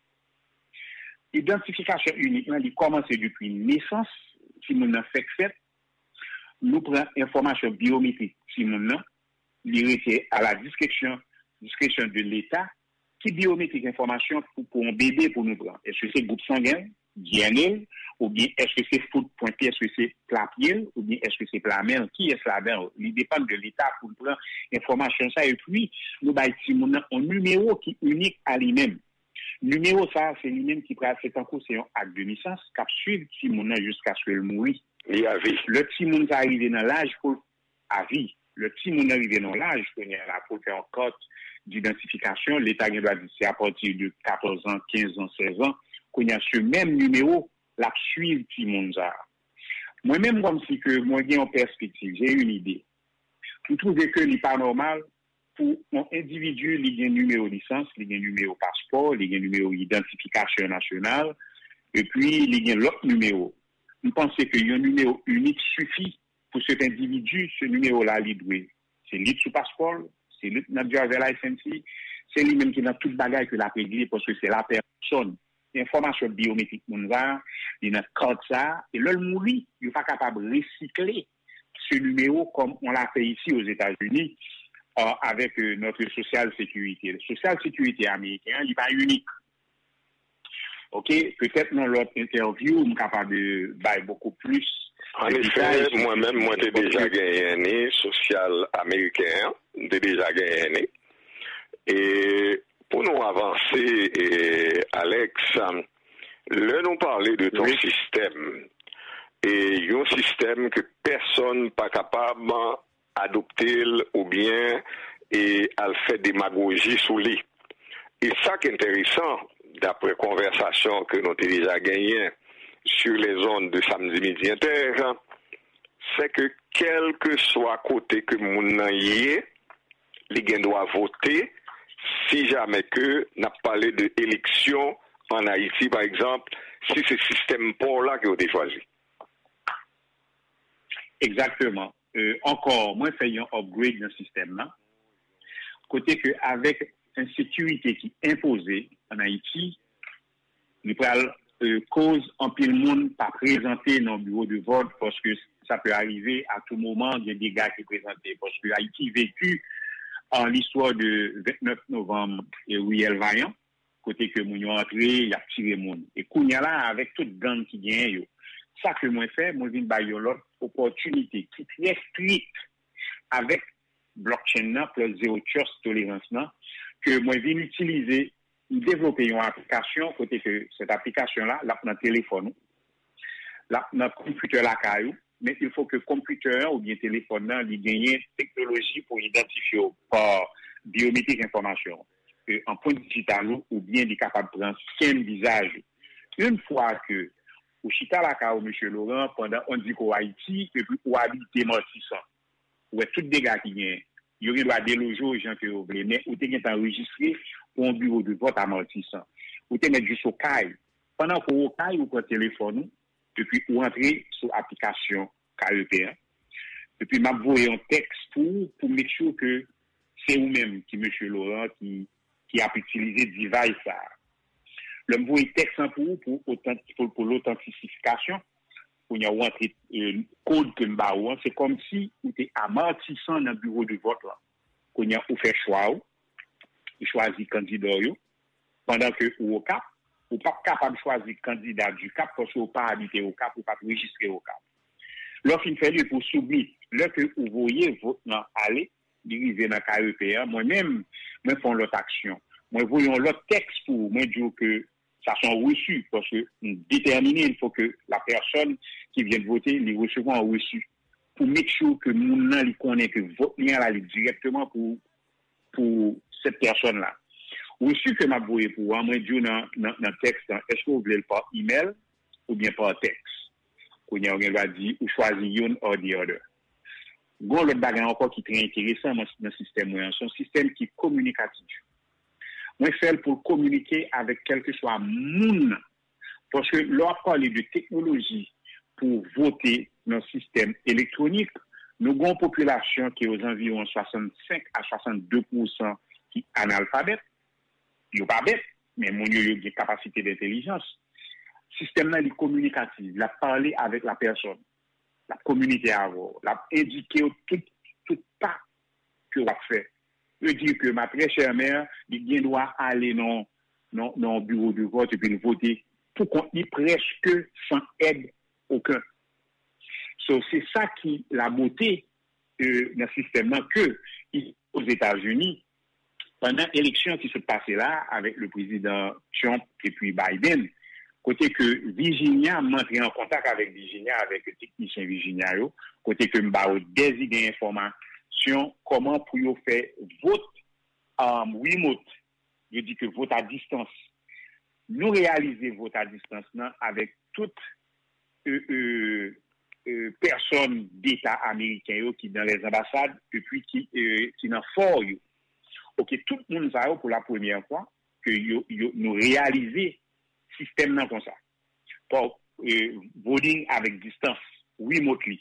identification unique, il commence depuis naissance, si mon a fait fait, nous prenons information biométrique, si mon a, il à la discrétion, discrétion de l'État, qui biométrique information pour, pour un bébé pour nous prendre. Est-ce que c'est groupe sanguin, D N A, ou bien est-ce que c'est footprint, est-ce que c'est plapiel, ou bien est-ce que c'est plamel, qui est là-dedans? Il dépend de l'État pour nous prendre information ça, et puis, nous avons un numéro qui est unique à lui-même. Numéro ça, c'est lui-même qui prend, c'est en cours, c'est un acte de naissance, qui suit si mon jusqu'à ce qu'il mourit.
Il a vie.
Le petit monde arrivé dans l'âge pour à vie. Le petit monde arrivé dans l'âge pour là pour faire un code d'identification. L'État doit dire c'est à partir de quatorze ans, quinze ans, seize ans qu'on a ce même numéro la suivre petit monde ça. Moi-même comme si que moi j'ai en perspective, j'ai une idée. Vous trouvez que n'est pas normal pour un individu, il y a un numéro de licence, il y a un numéro passeport, il y a un numéro d'identification nationale, et puis il y a l'autre numéro. Vous pensez qu'il y a un numéro unique suffit pour cet individu, ce numéro-là, il doit. C'est lui sous passeport, c'est lui dans le driver license, c'est lui-même qui est dans toute bagaille que l'a réglé parce que c'est la personne. L'information biométrique, il y a un code ça, et là, le mourir, il n'est pas capable de recycler ce numéro comme on l'a fait ici aux États-Unis euh, avec euh, notre social sécurité. Le social sécurité américain, il n'est pas unique. OK, peut-être dans l'autre interview, on est capable de bailler beaucoup plus.
En effet, moi-même, moi, j'ai déjà gagné social américain, j'ai déjà gagné. Et pour nous avancer, et Alex, là, nous parler de ton oui. système. Et il y a un système que personne n'est pas capable d'adopter ou bien et à faire démagogie sous lui. Et ça qui est intéressant, d'après conversation que nous avons déjà gagné sur les zones de samedi midi inter, c'est que quel que soit côté que moun y est, les gens doivent voter si jamais que n'a parlé de élection en Haïti, par exemple, si c'est ce système pour là qui a été choisi.
Exactement. euh, encore, moi, fait un upgrade dans le système là. Côté que avec une sécurité qui est imposée en Haïti, nous prenons euh, cause en pile monde pas présenter dans le bureau de vote parce que ça peut arriver à tout moment, il y a des gars qui présentent. Parce que Haïti vécu en l'histoire de vingt-neuf novembre et Riel Vaillant, côté que nous sommes entrés, il y a tiré monde. Et Kounia là, avec toute gang qui vient, ça que moi fait, moi je viens de l'autre opportunité qui est très stricte avec blockchain là, plus zéro trust tolérance là, que moi je viens utiliser, développer une application, côté que cette application là, là, dans le téléphone, là, dans le computer là, mais il faut que le computer ou bien téléphone là, il gagne technologie pour identifier par biométrique information, en point digital ou bien il est capable de prendre scan visage. Une fois que au chita la ka ou M. Laurent pendant on dit qu'au Haïti et puis ou habiter Mortissant ou tout dégâts qui gagne il y aurait déloger aux gens que vous voulez mais ou t'es enregistré pour un bureau de vote à Mortissant ou t'es mettre juste au caille pendant qu'au caille ou au téléphone et puis ou entrer sur application K E P un et puis m'a envoyé un texte pour pour make sure que c'est vous-même qui M. Laurent qui qui a utilisé device ça. Le m'envoyer texte pour pour pour, pour l'authentification pour y avoir un euh, code que m'baou c'est comme si vous étiez amortissant dans le bureau de vote là qu'on y a ou fait choix ou choisir candidat yo pendant que ou au cap ou pas capable de choisir candidat du cap parce que ou pas habiter au cap ou pas registrer au cap. Lorsqu'il fait lui pour subir là que vous voyez vote nan aller diriger dans K E P A moi-même moi font l'autre action moi voyons l'autre texte pour moi dire que ça sont reçus parce que déterminer il faut que la personne qui vient de voter les recevoir en reçu pour make sure que mon nan li connaît que vote lien là directement pour pour cette personne là reçu que m'a voyé pour moi dire dans dans texte est-ce que vous voulez le par email ou bien par texte qu'on y a on va dire ou choisir une or the other. Bon, le bagage encore qui est très intéressant dans le système, c'est un système qui est communicatif. Moi, je fais pour communiquer avec quel que soit monde. Parce que lorsqu'on parle de technologie pour voter dans le système électronique, nous avons une population qui est aux environs soixante-cinq à soixante-deux pour cent qui est analphabète. Il n'est pas bête, mais mon a une capacité d'intelligence. Le système là, il est communicatif. Il a parlé avec la personne. La communauté à vous, la indiquer tout, tout pas que vous fait. Je dis que ma très chère mère, il doit aller dans non, non, bureau de vote et puis voter pour qu'on y presque sans aide aucun. So, c'est ça qui, la beauté euh, dans ce système-là que aux États-Unis, pendant l'élection qui se passait là avec le président Trump et puis Biden, côté que Virginia m'entrer en contact avec Virginia, avec le technicien Virginia, côté que m'ba des idées d'information, comment pour y faire vote en um, remote, je dis que vote à distance. Nous réaliser vote à distance non, avec toutes euh, euh, euh, personnes d'État américains qui dans les ambassades et puis qui euh, qui dans fort. OK, tout le monde ça pour la première fois que yo, yo, nous réaliser système nan comme ça pour euh, voting avec distance remotely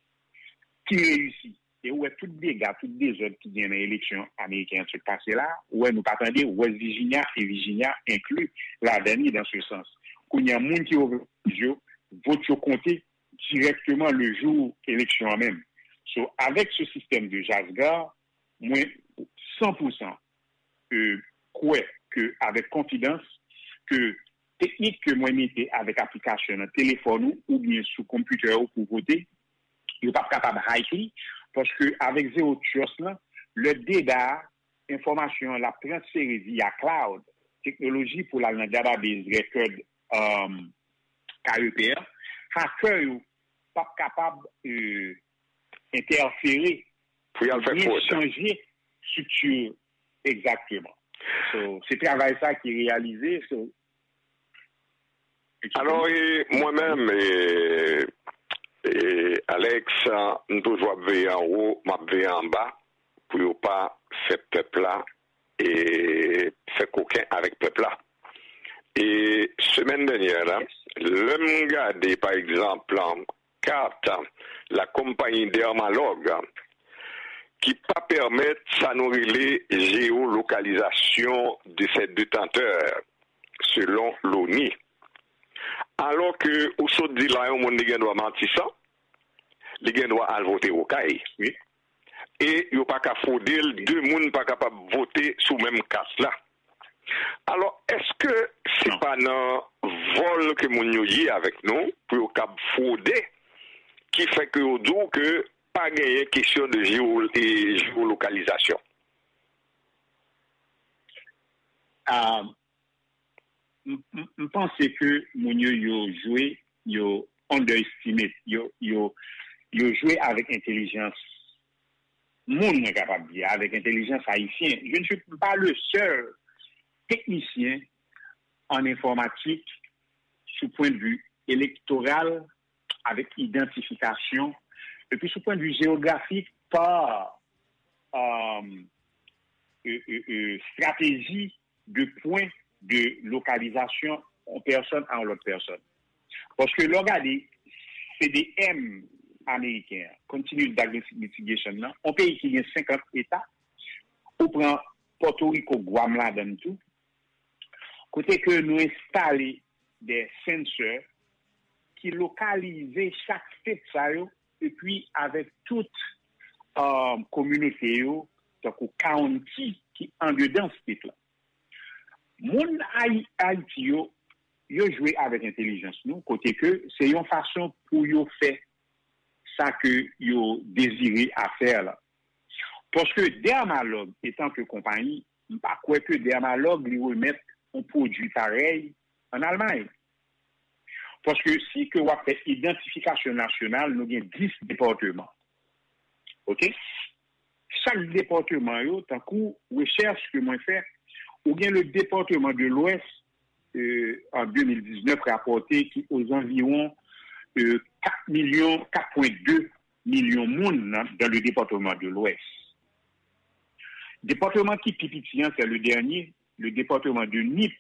qui réussit et où est tout dégâts tout des autres qui viennent dans l'élection américaine se passer là où nous pas attendre West Virginia et Virginia inclus la dernière dans ce sens qu'il y a monde qui vote compter directement le jour élection même so avec ce système de JASGAR moi cent pour cent euh, crois que avec confidence que technique que moi mettez avec application dans téléphone ou bien sous computer ou pour voter, il pas capable de hacker parce que avec zéro trust là, le data information la transférer via cloud, technologie pour la database record um, K E P A, hacker pas capable euh, interférer
pour y
changer structure exactement. So, c'est travail ça qui est réalisé. So,
alors, et, moi-même, et, et Alex, nous toujours veiller en haut, m'a veiller en bas, pour ne pas faire peuple-là et faire coquin avec peuple-là. Et semaine dernière, là, le regardé, par exemple, quatre, la compagnie Dermalogue, qui pas permettre ça nous relayer géolocalisation de ces détenteurs, selon l'ONU. Alors que, au saut de là, on doit mentir ça, les gens doivent voter au C A I.
Oui.
Et il n'y a pas qu'à fauder, deux personnes pas capables de voter sous le même casse là. Alors, est-ce que c'est pas un vol que nous avons avec nous pour cap fauder qui fait que nous disons que pas gagner question de géo et géolocalisation?
Euh, je pense que nous avons joué, nous avons underestimé, nous avons joué avec intelligence. Monde est capable de dire avec intelligence haïtienne. Je ne suis pas le seul technicien en informatique sous point de vue électoral avec identification et puis sous point de vue géographique par euh, euh, euh, stratégie de points de localisation en personne à l'autre personne. Parce que regardez, c'est des M américains, Continuous Diagnostic Mitigation, là, un pays qui a cinquante États, on prend Porto Rico, Guam là dans tout, côté que nous installons des senseurs qui localisent chaque state et puis avec toute euh, communauté, donc au county qui en dedans state là. Mon Haïti yo, yo joué avec intelligence nous, côté que c'est une façon pour yo faire ça que yo désiré à faire là. Parce que Dermalogue, étant que compagnie, pas quoi que Dermalogue lui remettre un produit pareil en Allemagne. Parce que si que on fait identification nationale, nous avons dix départements. OK? Chaque département, yo, tant coup, recherche que moi fait, ou bien le département de l'Ouest, euh, en deux mille dix-neuf, rapporté qui aux environs euh, quatre millions, quatre virgule deux millions de monde dans le département de l'Ouest. Département qui pipitien, c'est le dernier, le département de Nip.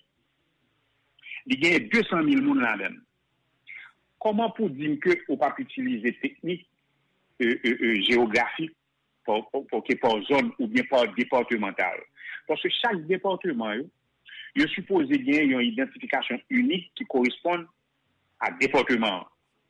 Il y a deux cent mille personnes là-dedans. Comment pour dire que on pas utiliser technique euh, euh, euh, géographique pour, pour, pour, pour zone ou bien par départemental? Parce que chaque département, il est supposé gagner une identification unique qui correspond à département.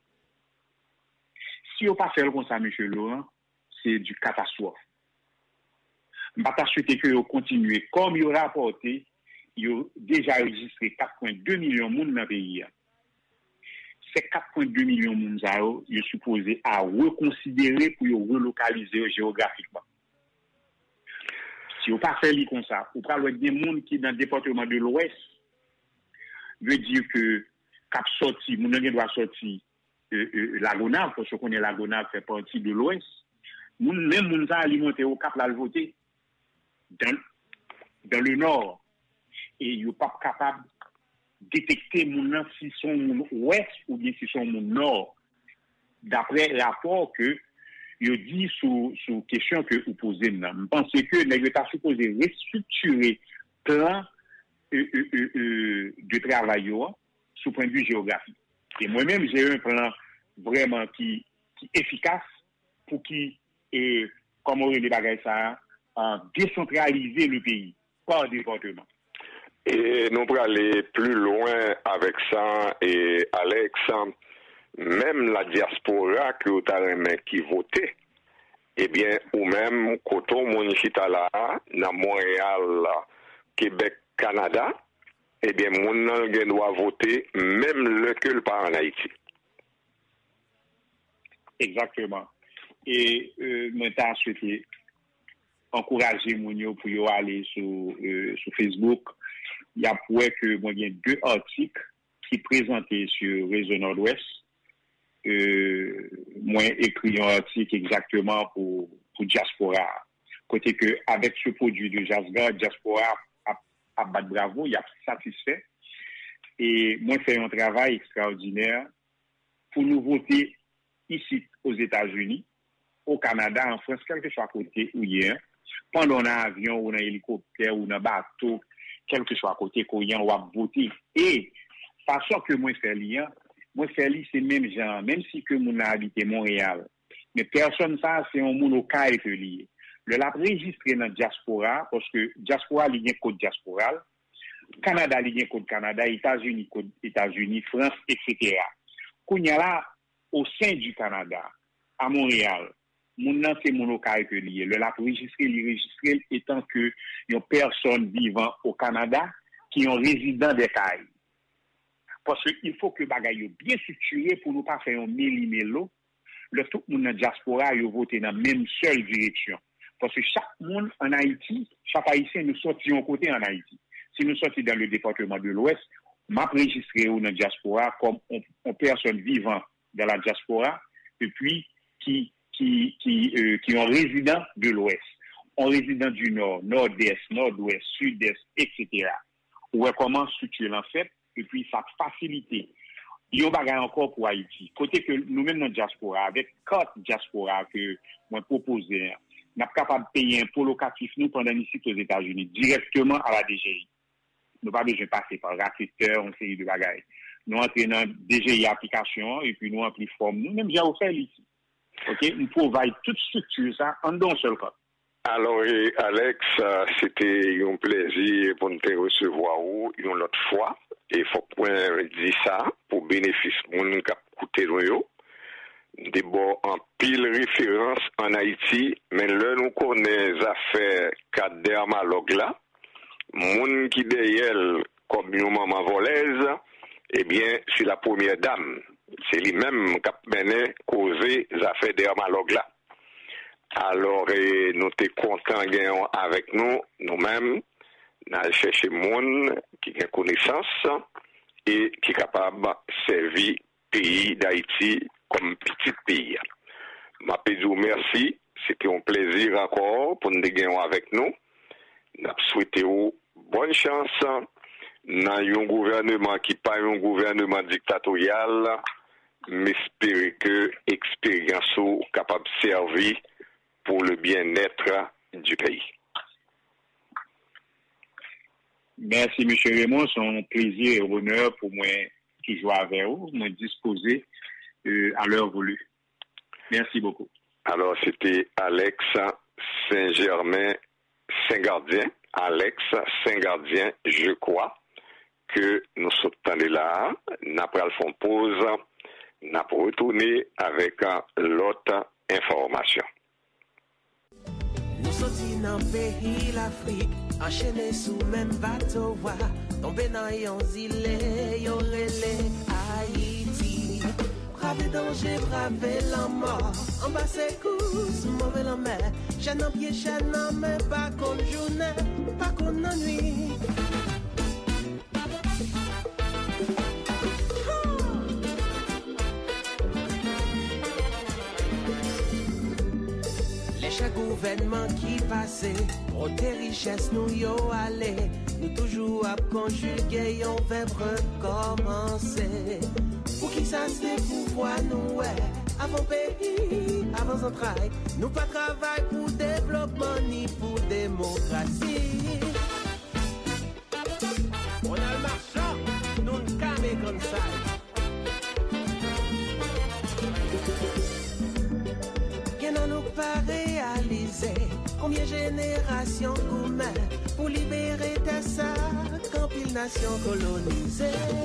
Si on pas fait comme ça, M. Laurent, c'est du catastrophe. Je ne vais pas souhaiter que vous continuez. Comme il y a rapporté, il y a déjà enregistré quatre virgule deux millions de monde dans le pays. Ces quatre virgule deux millions de monde, il est supposé à reconsidérer pour relocaliser géographiquement. Si vous ne pas fait comme ça, vous parlez des gens qui sont dans le département de l'Ouest, veut dire que cap sorti, mon doit sortir euh, euh, la Gonave, parce qu'on est la Gonave fait partie de l'Ouest. Même moun sa alimenté au cap la voter dans, dans le Nord. Et ils ne sont pas capables de détecter moun si sont moun Ouest ou bien si sont moun Nord. D'après le rapport que je dis sous sous question que vous posez là. Je pense que l'État est supposé restructurer plan euh, euh, euh, euh, de travail sous point de vue géographique. Et moi-même, j'ai un plan vraiment qui, qui efficace pour qui, euh, comme on dit les bagages ça, euh, décentraliser le pays par département.
Et nous pour aller plus loin avec ça, et Alex, même la diaspora que vous avez qui votait, eh bien, ou même, Coton, Monicitala, dans Montréal, Québec, Canada, eh bien, mon doit voter même le que le pas en Haïti.
Exactement. Et, euh, moi, t'as souhaité encourager mon pour y aller sur, euh, sur Facebook. Il y a pour que, moi, il y a deux articles qui présentés sur Réseau Nord-Ouest. Euh, moi écrit un article exactement pour pour diaspora côté que avec ce produit de Jasgar, diaspora a, a battu bravo, il a satisfait et moi fait un travail extraordinaire pour nous voter ici aux États-Unis, au Canada, en France, quel que soit côté où il y a, pendant un avion ou un hélicoptère ou un bateau, quel que soit côté qu'on y a, on va voter et façon que moi fait lien moi, c'est c'est même genre, même si que mon a habité Montréal. Mais personne ça, c'est un monde au cas et lié. Le l'a registré dans diaspora, parce que diaspora, il y a un code diasporal. Canada, il y a un code Canada, États-Unis, code États-Unis, France, et cetera. Qu'on y a là, au sein du Canada, à Montréal, mon nom, c'est mon au cas et lié. Le l'a registré, il registré étant que il y a personne vivant au Canada qui ont résident des Caraïbes. Parce qu'il faut que bagaille bien structuré pour nous pas faire un méli-mélo. Le tout le monde dans diaspora yo voté dans même seule direction. Parce que chaque monde en Haïti, chaque Haïtien nous sortit un côté en Haïti. Si nous sortons dans le département de l'Ouest, m'a enregistré dans la diaspora comme une personne vivant dans la diaspora et puis qui qui qui euh, qui ont résident de l'Ouest, ont résident du Nord, Nord-Est, Nord-Ouest, Sud-Est, et cetera. Ou comment structurer en fait et puis ça facilite. Il y a un bagage encore pour Haïti. Côté que nous-mêmes dans la diaspora, avec quatre diaspora que moi proposé, nous sommes capables de payer un pot locatif nous pendant une visite aux États-Unis, directement à la D G I. Nous n'avons pas besoin de passer par ratisteur, une série de bagages. Nous entrons dans D G I application et puis nous en plus forme. Nous-mêmes, j'ai offert ici. OK? Nous providons toute structure, ça, en don seul cas.
Alors, Alex, c'était un plaisir pour nous te recevoir une autre fois. Et il faut point dire ça pour bénéfice de monde qui a écouté nous. D'abord, en pile référence en Haïti, mais là, nous connaissons les affaires cadre dermatologue là. Monde qui derrière comme une maman voleuse, eh bien, c'est la première dame. C'est lui-même qui a mené causer les affaires dermatologue là. Alors, et nous sommes contents avec nous, nous-mêmes. Nous allons chercher des gens qui ont connaissance et qui sont capables de servir le pays d'Haïti comme petit pays. Je vous remercie. Merci. C'était un plaisir encore pour nous gagner avec nous. Nous souhaitons bonne chance dans un gouvernement qui n'est pas un gouvernement dictatorial, mais espérons que l'expérience soit capable de servir pour le bien-être du pays.
Merci, M. Raymond. C'est un plaisir et un honneur pour moi qui joue avec vous, me disposer euh, à l'heure voulue. Merci beaucoup.
Alors, c'était Alex Saint-Germain Saint-Gardien. Alex Saint-Gardien, je crois que nous sommes là. Nous avons fait une pause. Nous avons retourné avec l'autre information.
Nous sommes dans le pays l'Afrique. Enchaîné sous même bateau, tombé dans yon île, yon relais Haïti. Braver danger, braver la mort. En bas c'est coups, mauvais la mer. Chaîne en pied, chaîne en main, pas comme journée, pas comme la nuit. Chaque gouvernement qui passait, pour tes richesses nous yo allé, nous toujours à conjuguer, on va recommencer. Pour qui ça c'est pouvoir nous, ouais, avant pays, avant entrailles, nous pas travail pour développement ni pour démocratie. On a le marchand, nous ne camons comme ça. Qu'est-ce nous pas réaliser? Combien de générations gourmets pour libérer ta sac quand une nation colonisée?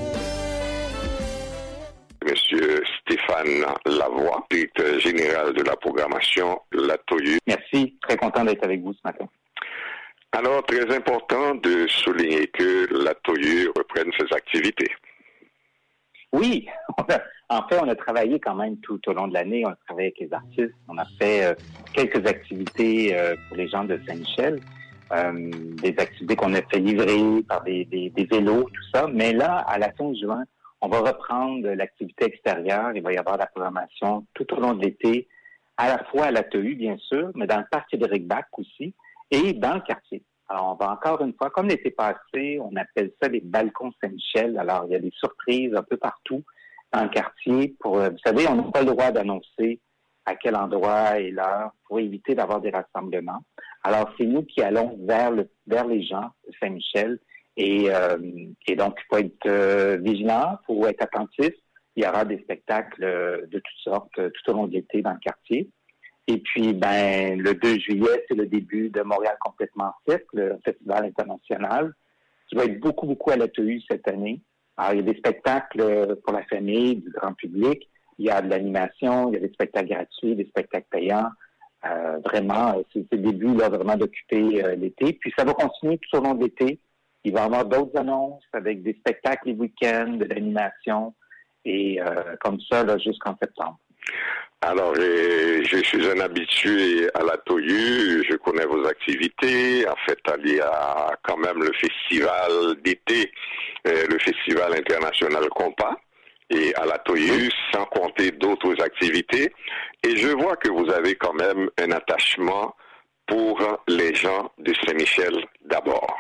Monsieur Stéphane Lavoie, directeur général de la programmation La Toyue.
Merci, très content d'être avec vous ce matin.
Alors, très important de souligner que La Toyue reprenne ses activités.
Oui, en fait, on a travaillé quand même tout au long de l'année. On a travaillé avec les artistes. On a fait euh, quelques activités euh, pour les gens de Saint-Michel. Euh, des activités qu'on a fait livrer par des, des, des vélos, tout ça. Mais là, à la fin juin, on va reprendre l'activité extérieure. Il va y avoir la programmation tout au long de l'été, à la fois à l'A T U, bien sûr, mais dans le parc Frédéric-Bac aussi, et dans le quartier. Alors, on va encore une fois, comme l'été passé, on appelle ça les balcons Saint-Michel. Alors, il y a des surprises un peu partout dans le quartier. Pour, vous savez, on n'a pas le droit d'annoncer à quel endroit et l'heure pour éviter d'avoir des rassemblements. Alors, c'est nous qui allons vers le, vers les gens de Saint-Michel. Et, euh, et donc, il faut être euh, vigilant, il faut être attentif. il y aura des spectacles de toutes sortes tout au long de l'été dans le quartier. Et puis, ben, le deux juillet, c'est le début de Montréal complètement sec, le festival international, qui va être beaucoup, beaucoup à l'A T U cette année. Alors, il y a des spectacles pour la famille, du grand public. Il y a de l'animation, il y a des spectacles gratuits, des spectacles payants. Euh, vraiment, c'est le début là, vraiment d'occuper euh, l'été. Puis ça va continuer tout au long de l'été. Il va y avoir d'autres annonces avec des spectacles les week-ends, de l'animation, et euh, comme ça là, jusqu'en septembre.
Alors, je, je suis un habitué à la Tohu, je connais vos activités. En fait, il y a quand même le festival d'été, euh, le festival international Compas, et à la Tohu, sans compter d'autres activités. Et je vois que vous avez quand même un attachement pour les gens de Saint-Michel d'abord.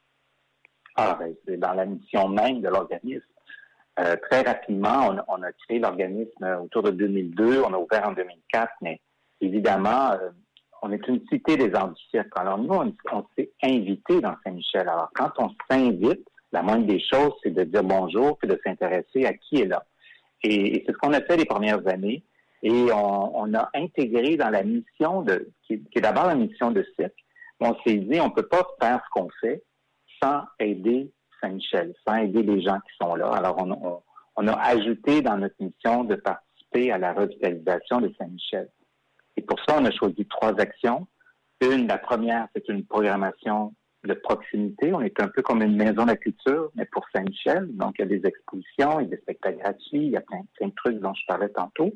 Ah, ben, c'est dans la mission même de l'organisme. Euh, très rapidement, on, on a créé l'organisme autour de deux mille deux, on a ouvert en deux mille quatre, mais évidemment, euh, on est une cité des arts du cirque. Alors nous, on, on s'est invités dans Saint-Michel. Alors quand on s'invite, la moindre des choses, c'est de dire bonjour puis de s'intéresser à qui est là. Et, et c'est ce qu'on a fait les premières années. Et on, on a intégré dans la mission, de, qui, qui est d'abord la mission de cirque, on s'est dit, on peut pas faire ce qu'on fait sans aider Saint-Michel, sans aider les gens qui sont là. Alors, on, on, on a ajouté dans notre mission de participer à la revitalisation de Saint-Michel. Et pour ça, on a choisi trois actions. Une, la première, c'est une programmation de proximité. On est un peu comme une maison de la culture, mais pour Saint-Michel. Donc, il y a des expositions, il y a des spectacles gratuits, il y a plein, plein de trucs dont je parlais tantôt.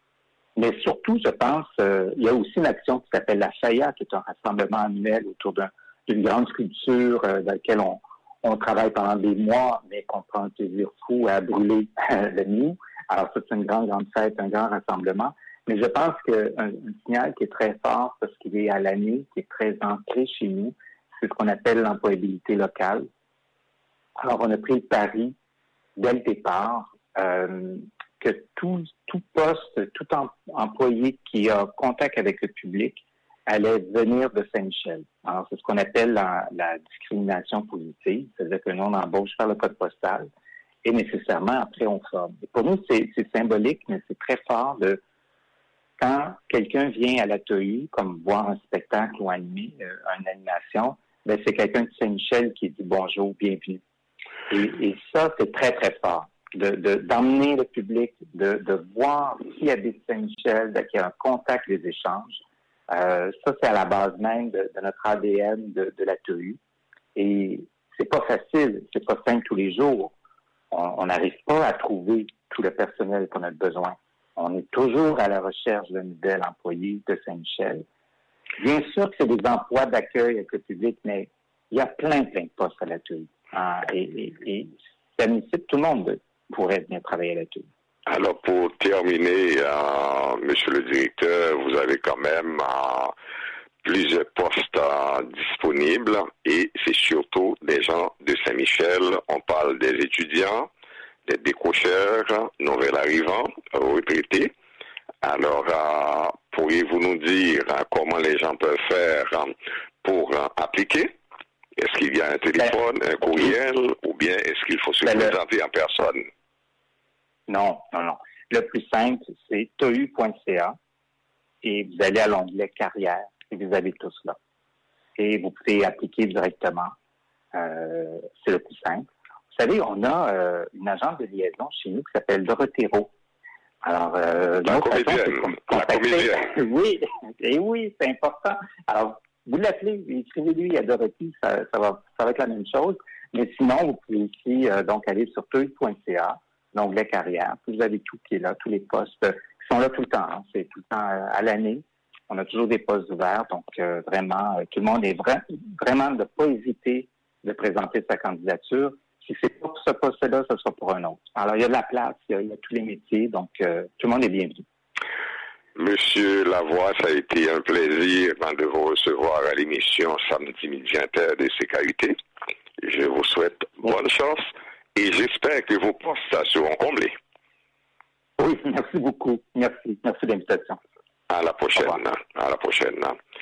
Mais surtout, je pense, euh, il y a aussi une action qui s'appelle la Faya, qui est un rassemblement annuel autour d'un, d'une grande sculpture euh, dans laquelle on On travaille pendant des mois, mais qu'on prend un plaisir fou à brûler le nous. Alors ça, c'est une grande, grande fête, un grand rassemblement. Mais je pense qu'un un signal qui est très fort, parce qu'il est à l'année, qui est très ancré chez nous, c'est ce qu'on appelle l'employabilité locale. Alors, on a pris le pari, dès le départ, euh, que tout, tout poste, tout em, employé qui a contact avec le public allait venir de Saint-Michel. Alors, c'est ce qu'on appelle la, la discrimination positive, c'est-à-dire que nous, on embauche par le code postal et nécessairement, après, on forme. Et pour nous, c'est, c'est symbolique, mais c'est très fort de quand quelqu'un vient à l'A T U, comme voir un spectacle ou animer euh, une animation, ben, c'est quelqu'un de Saint-Michel qui dit bonjour, bienvenue. Et, et ça, c'est très, très fort. De, de, d'emmener le public, de, de voir qui habite Saint-Michel, qu'il y a un contact, des échanges. Euh, ça, c'est à la base même de, de notre A D N de, de l'A T U. Et c'est pas facile, c'est pas simple tous les jours. On n'arrive pas à trouver tout le personnel qu'on a besoin. On est toujours à la recherche d'un nouvel employé de Saint-Michel. Bien sûr que c'est des emplois d'accueil avec le public, mais il y a plein, plein de postes à l'A T U. Ah, et, et, et ça nécessite tout le monde pourrait venir travailler à l'A T U.
Alors, pour terminer, euh, monsieur le directeur, vous avez quand même euh, plusieurs postes euh, disponibles et c'est surtout des gens de Saint-Michel. On parle des étudiants, des décrocheurs, nouvel arrivants, retraités. Alors, euh, pourriez-vous nous dire euh, comment les gens peuvent faire euh, pour euh, appliquer? Est-ce qu'il y a un téléphone, un courriel, ou bien est-ce qu'il faut se présenter en personne?
Non, non, non. Le plus simple, c'est T O U point C A et vous allez à l'onglet carrière et vous avez tout cela. Et vous pouvez appliquer directement. Euh, c'est le plus simple. Vous savez, on a euh, une agence de liaison chez nous qui s'appelle Dorotero. Alors, euh,
la comédienne. La comédienne.
Oui, et oui, c'est important. Alors, vous l'appelez, écrivez-lui à Dorothy, ça, ça, va, ça va être la même chose. Mais sinon, vous pouvez aussi euh, donc aller sur T O U point C A. L'onglet carrière. Vous avez tout qui est là, tous les postes qui sont là tout le temps. Hein. C'est tout le temps euh, à l'année. On a toujours des postes ouverts. Donc, euh, vraiment, euh, tout le monde est vra- vraiment de ne pas hésiter de présenter sa candidature. Si c'est pas pour ce poste-là, ce sera pour un autre. Alors, il y a de la place, il y a, il y a tous les métiers. Donc, euh, tout le monde est bienvenu.
Monsieur Lavoie, ça a été un plaisir de vous recevoir à l'émission Samedi Midi Inter de C K U T. Je vous souhaite bonne chance. Et j'espère que vos postes seront comblés.
Oui, merci beaucoup. Merci. Merci de l'invitation.
À la prochaine. À la prochaine.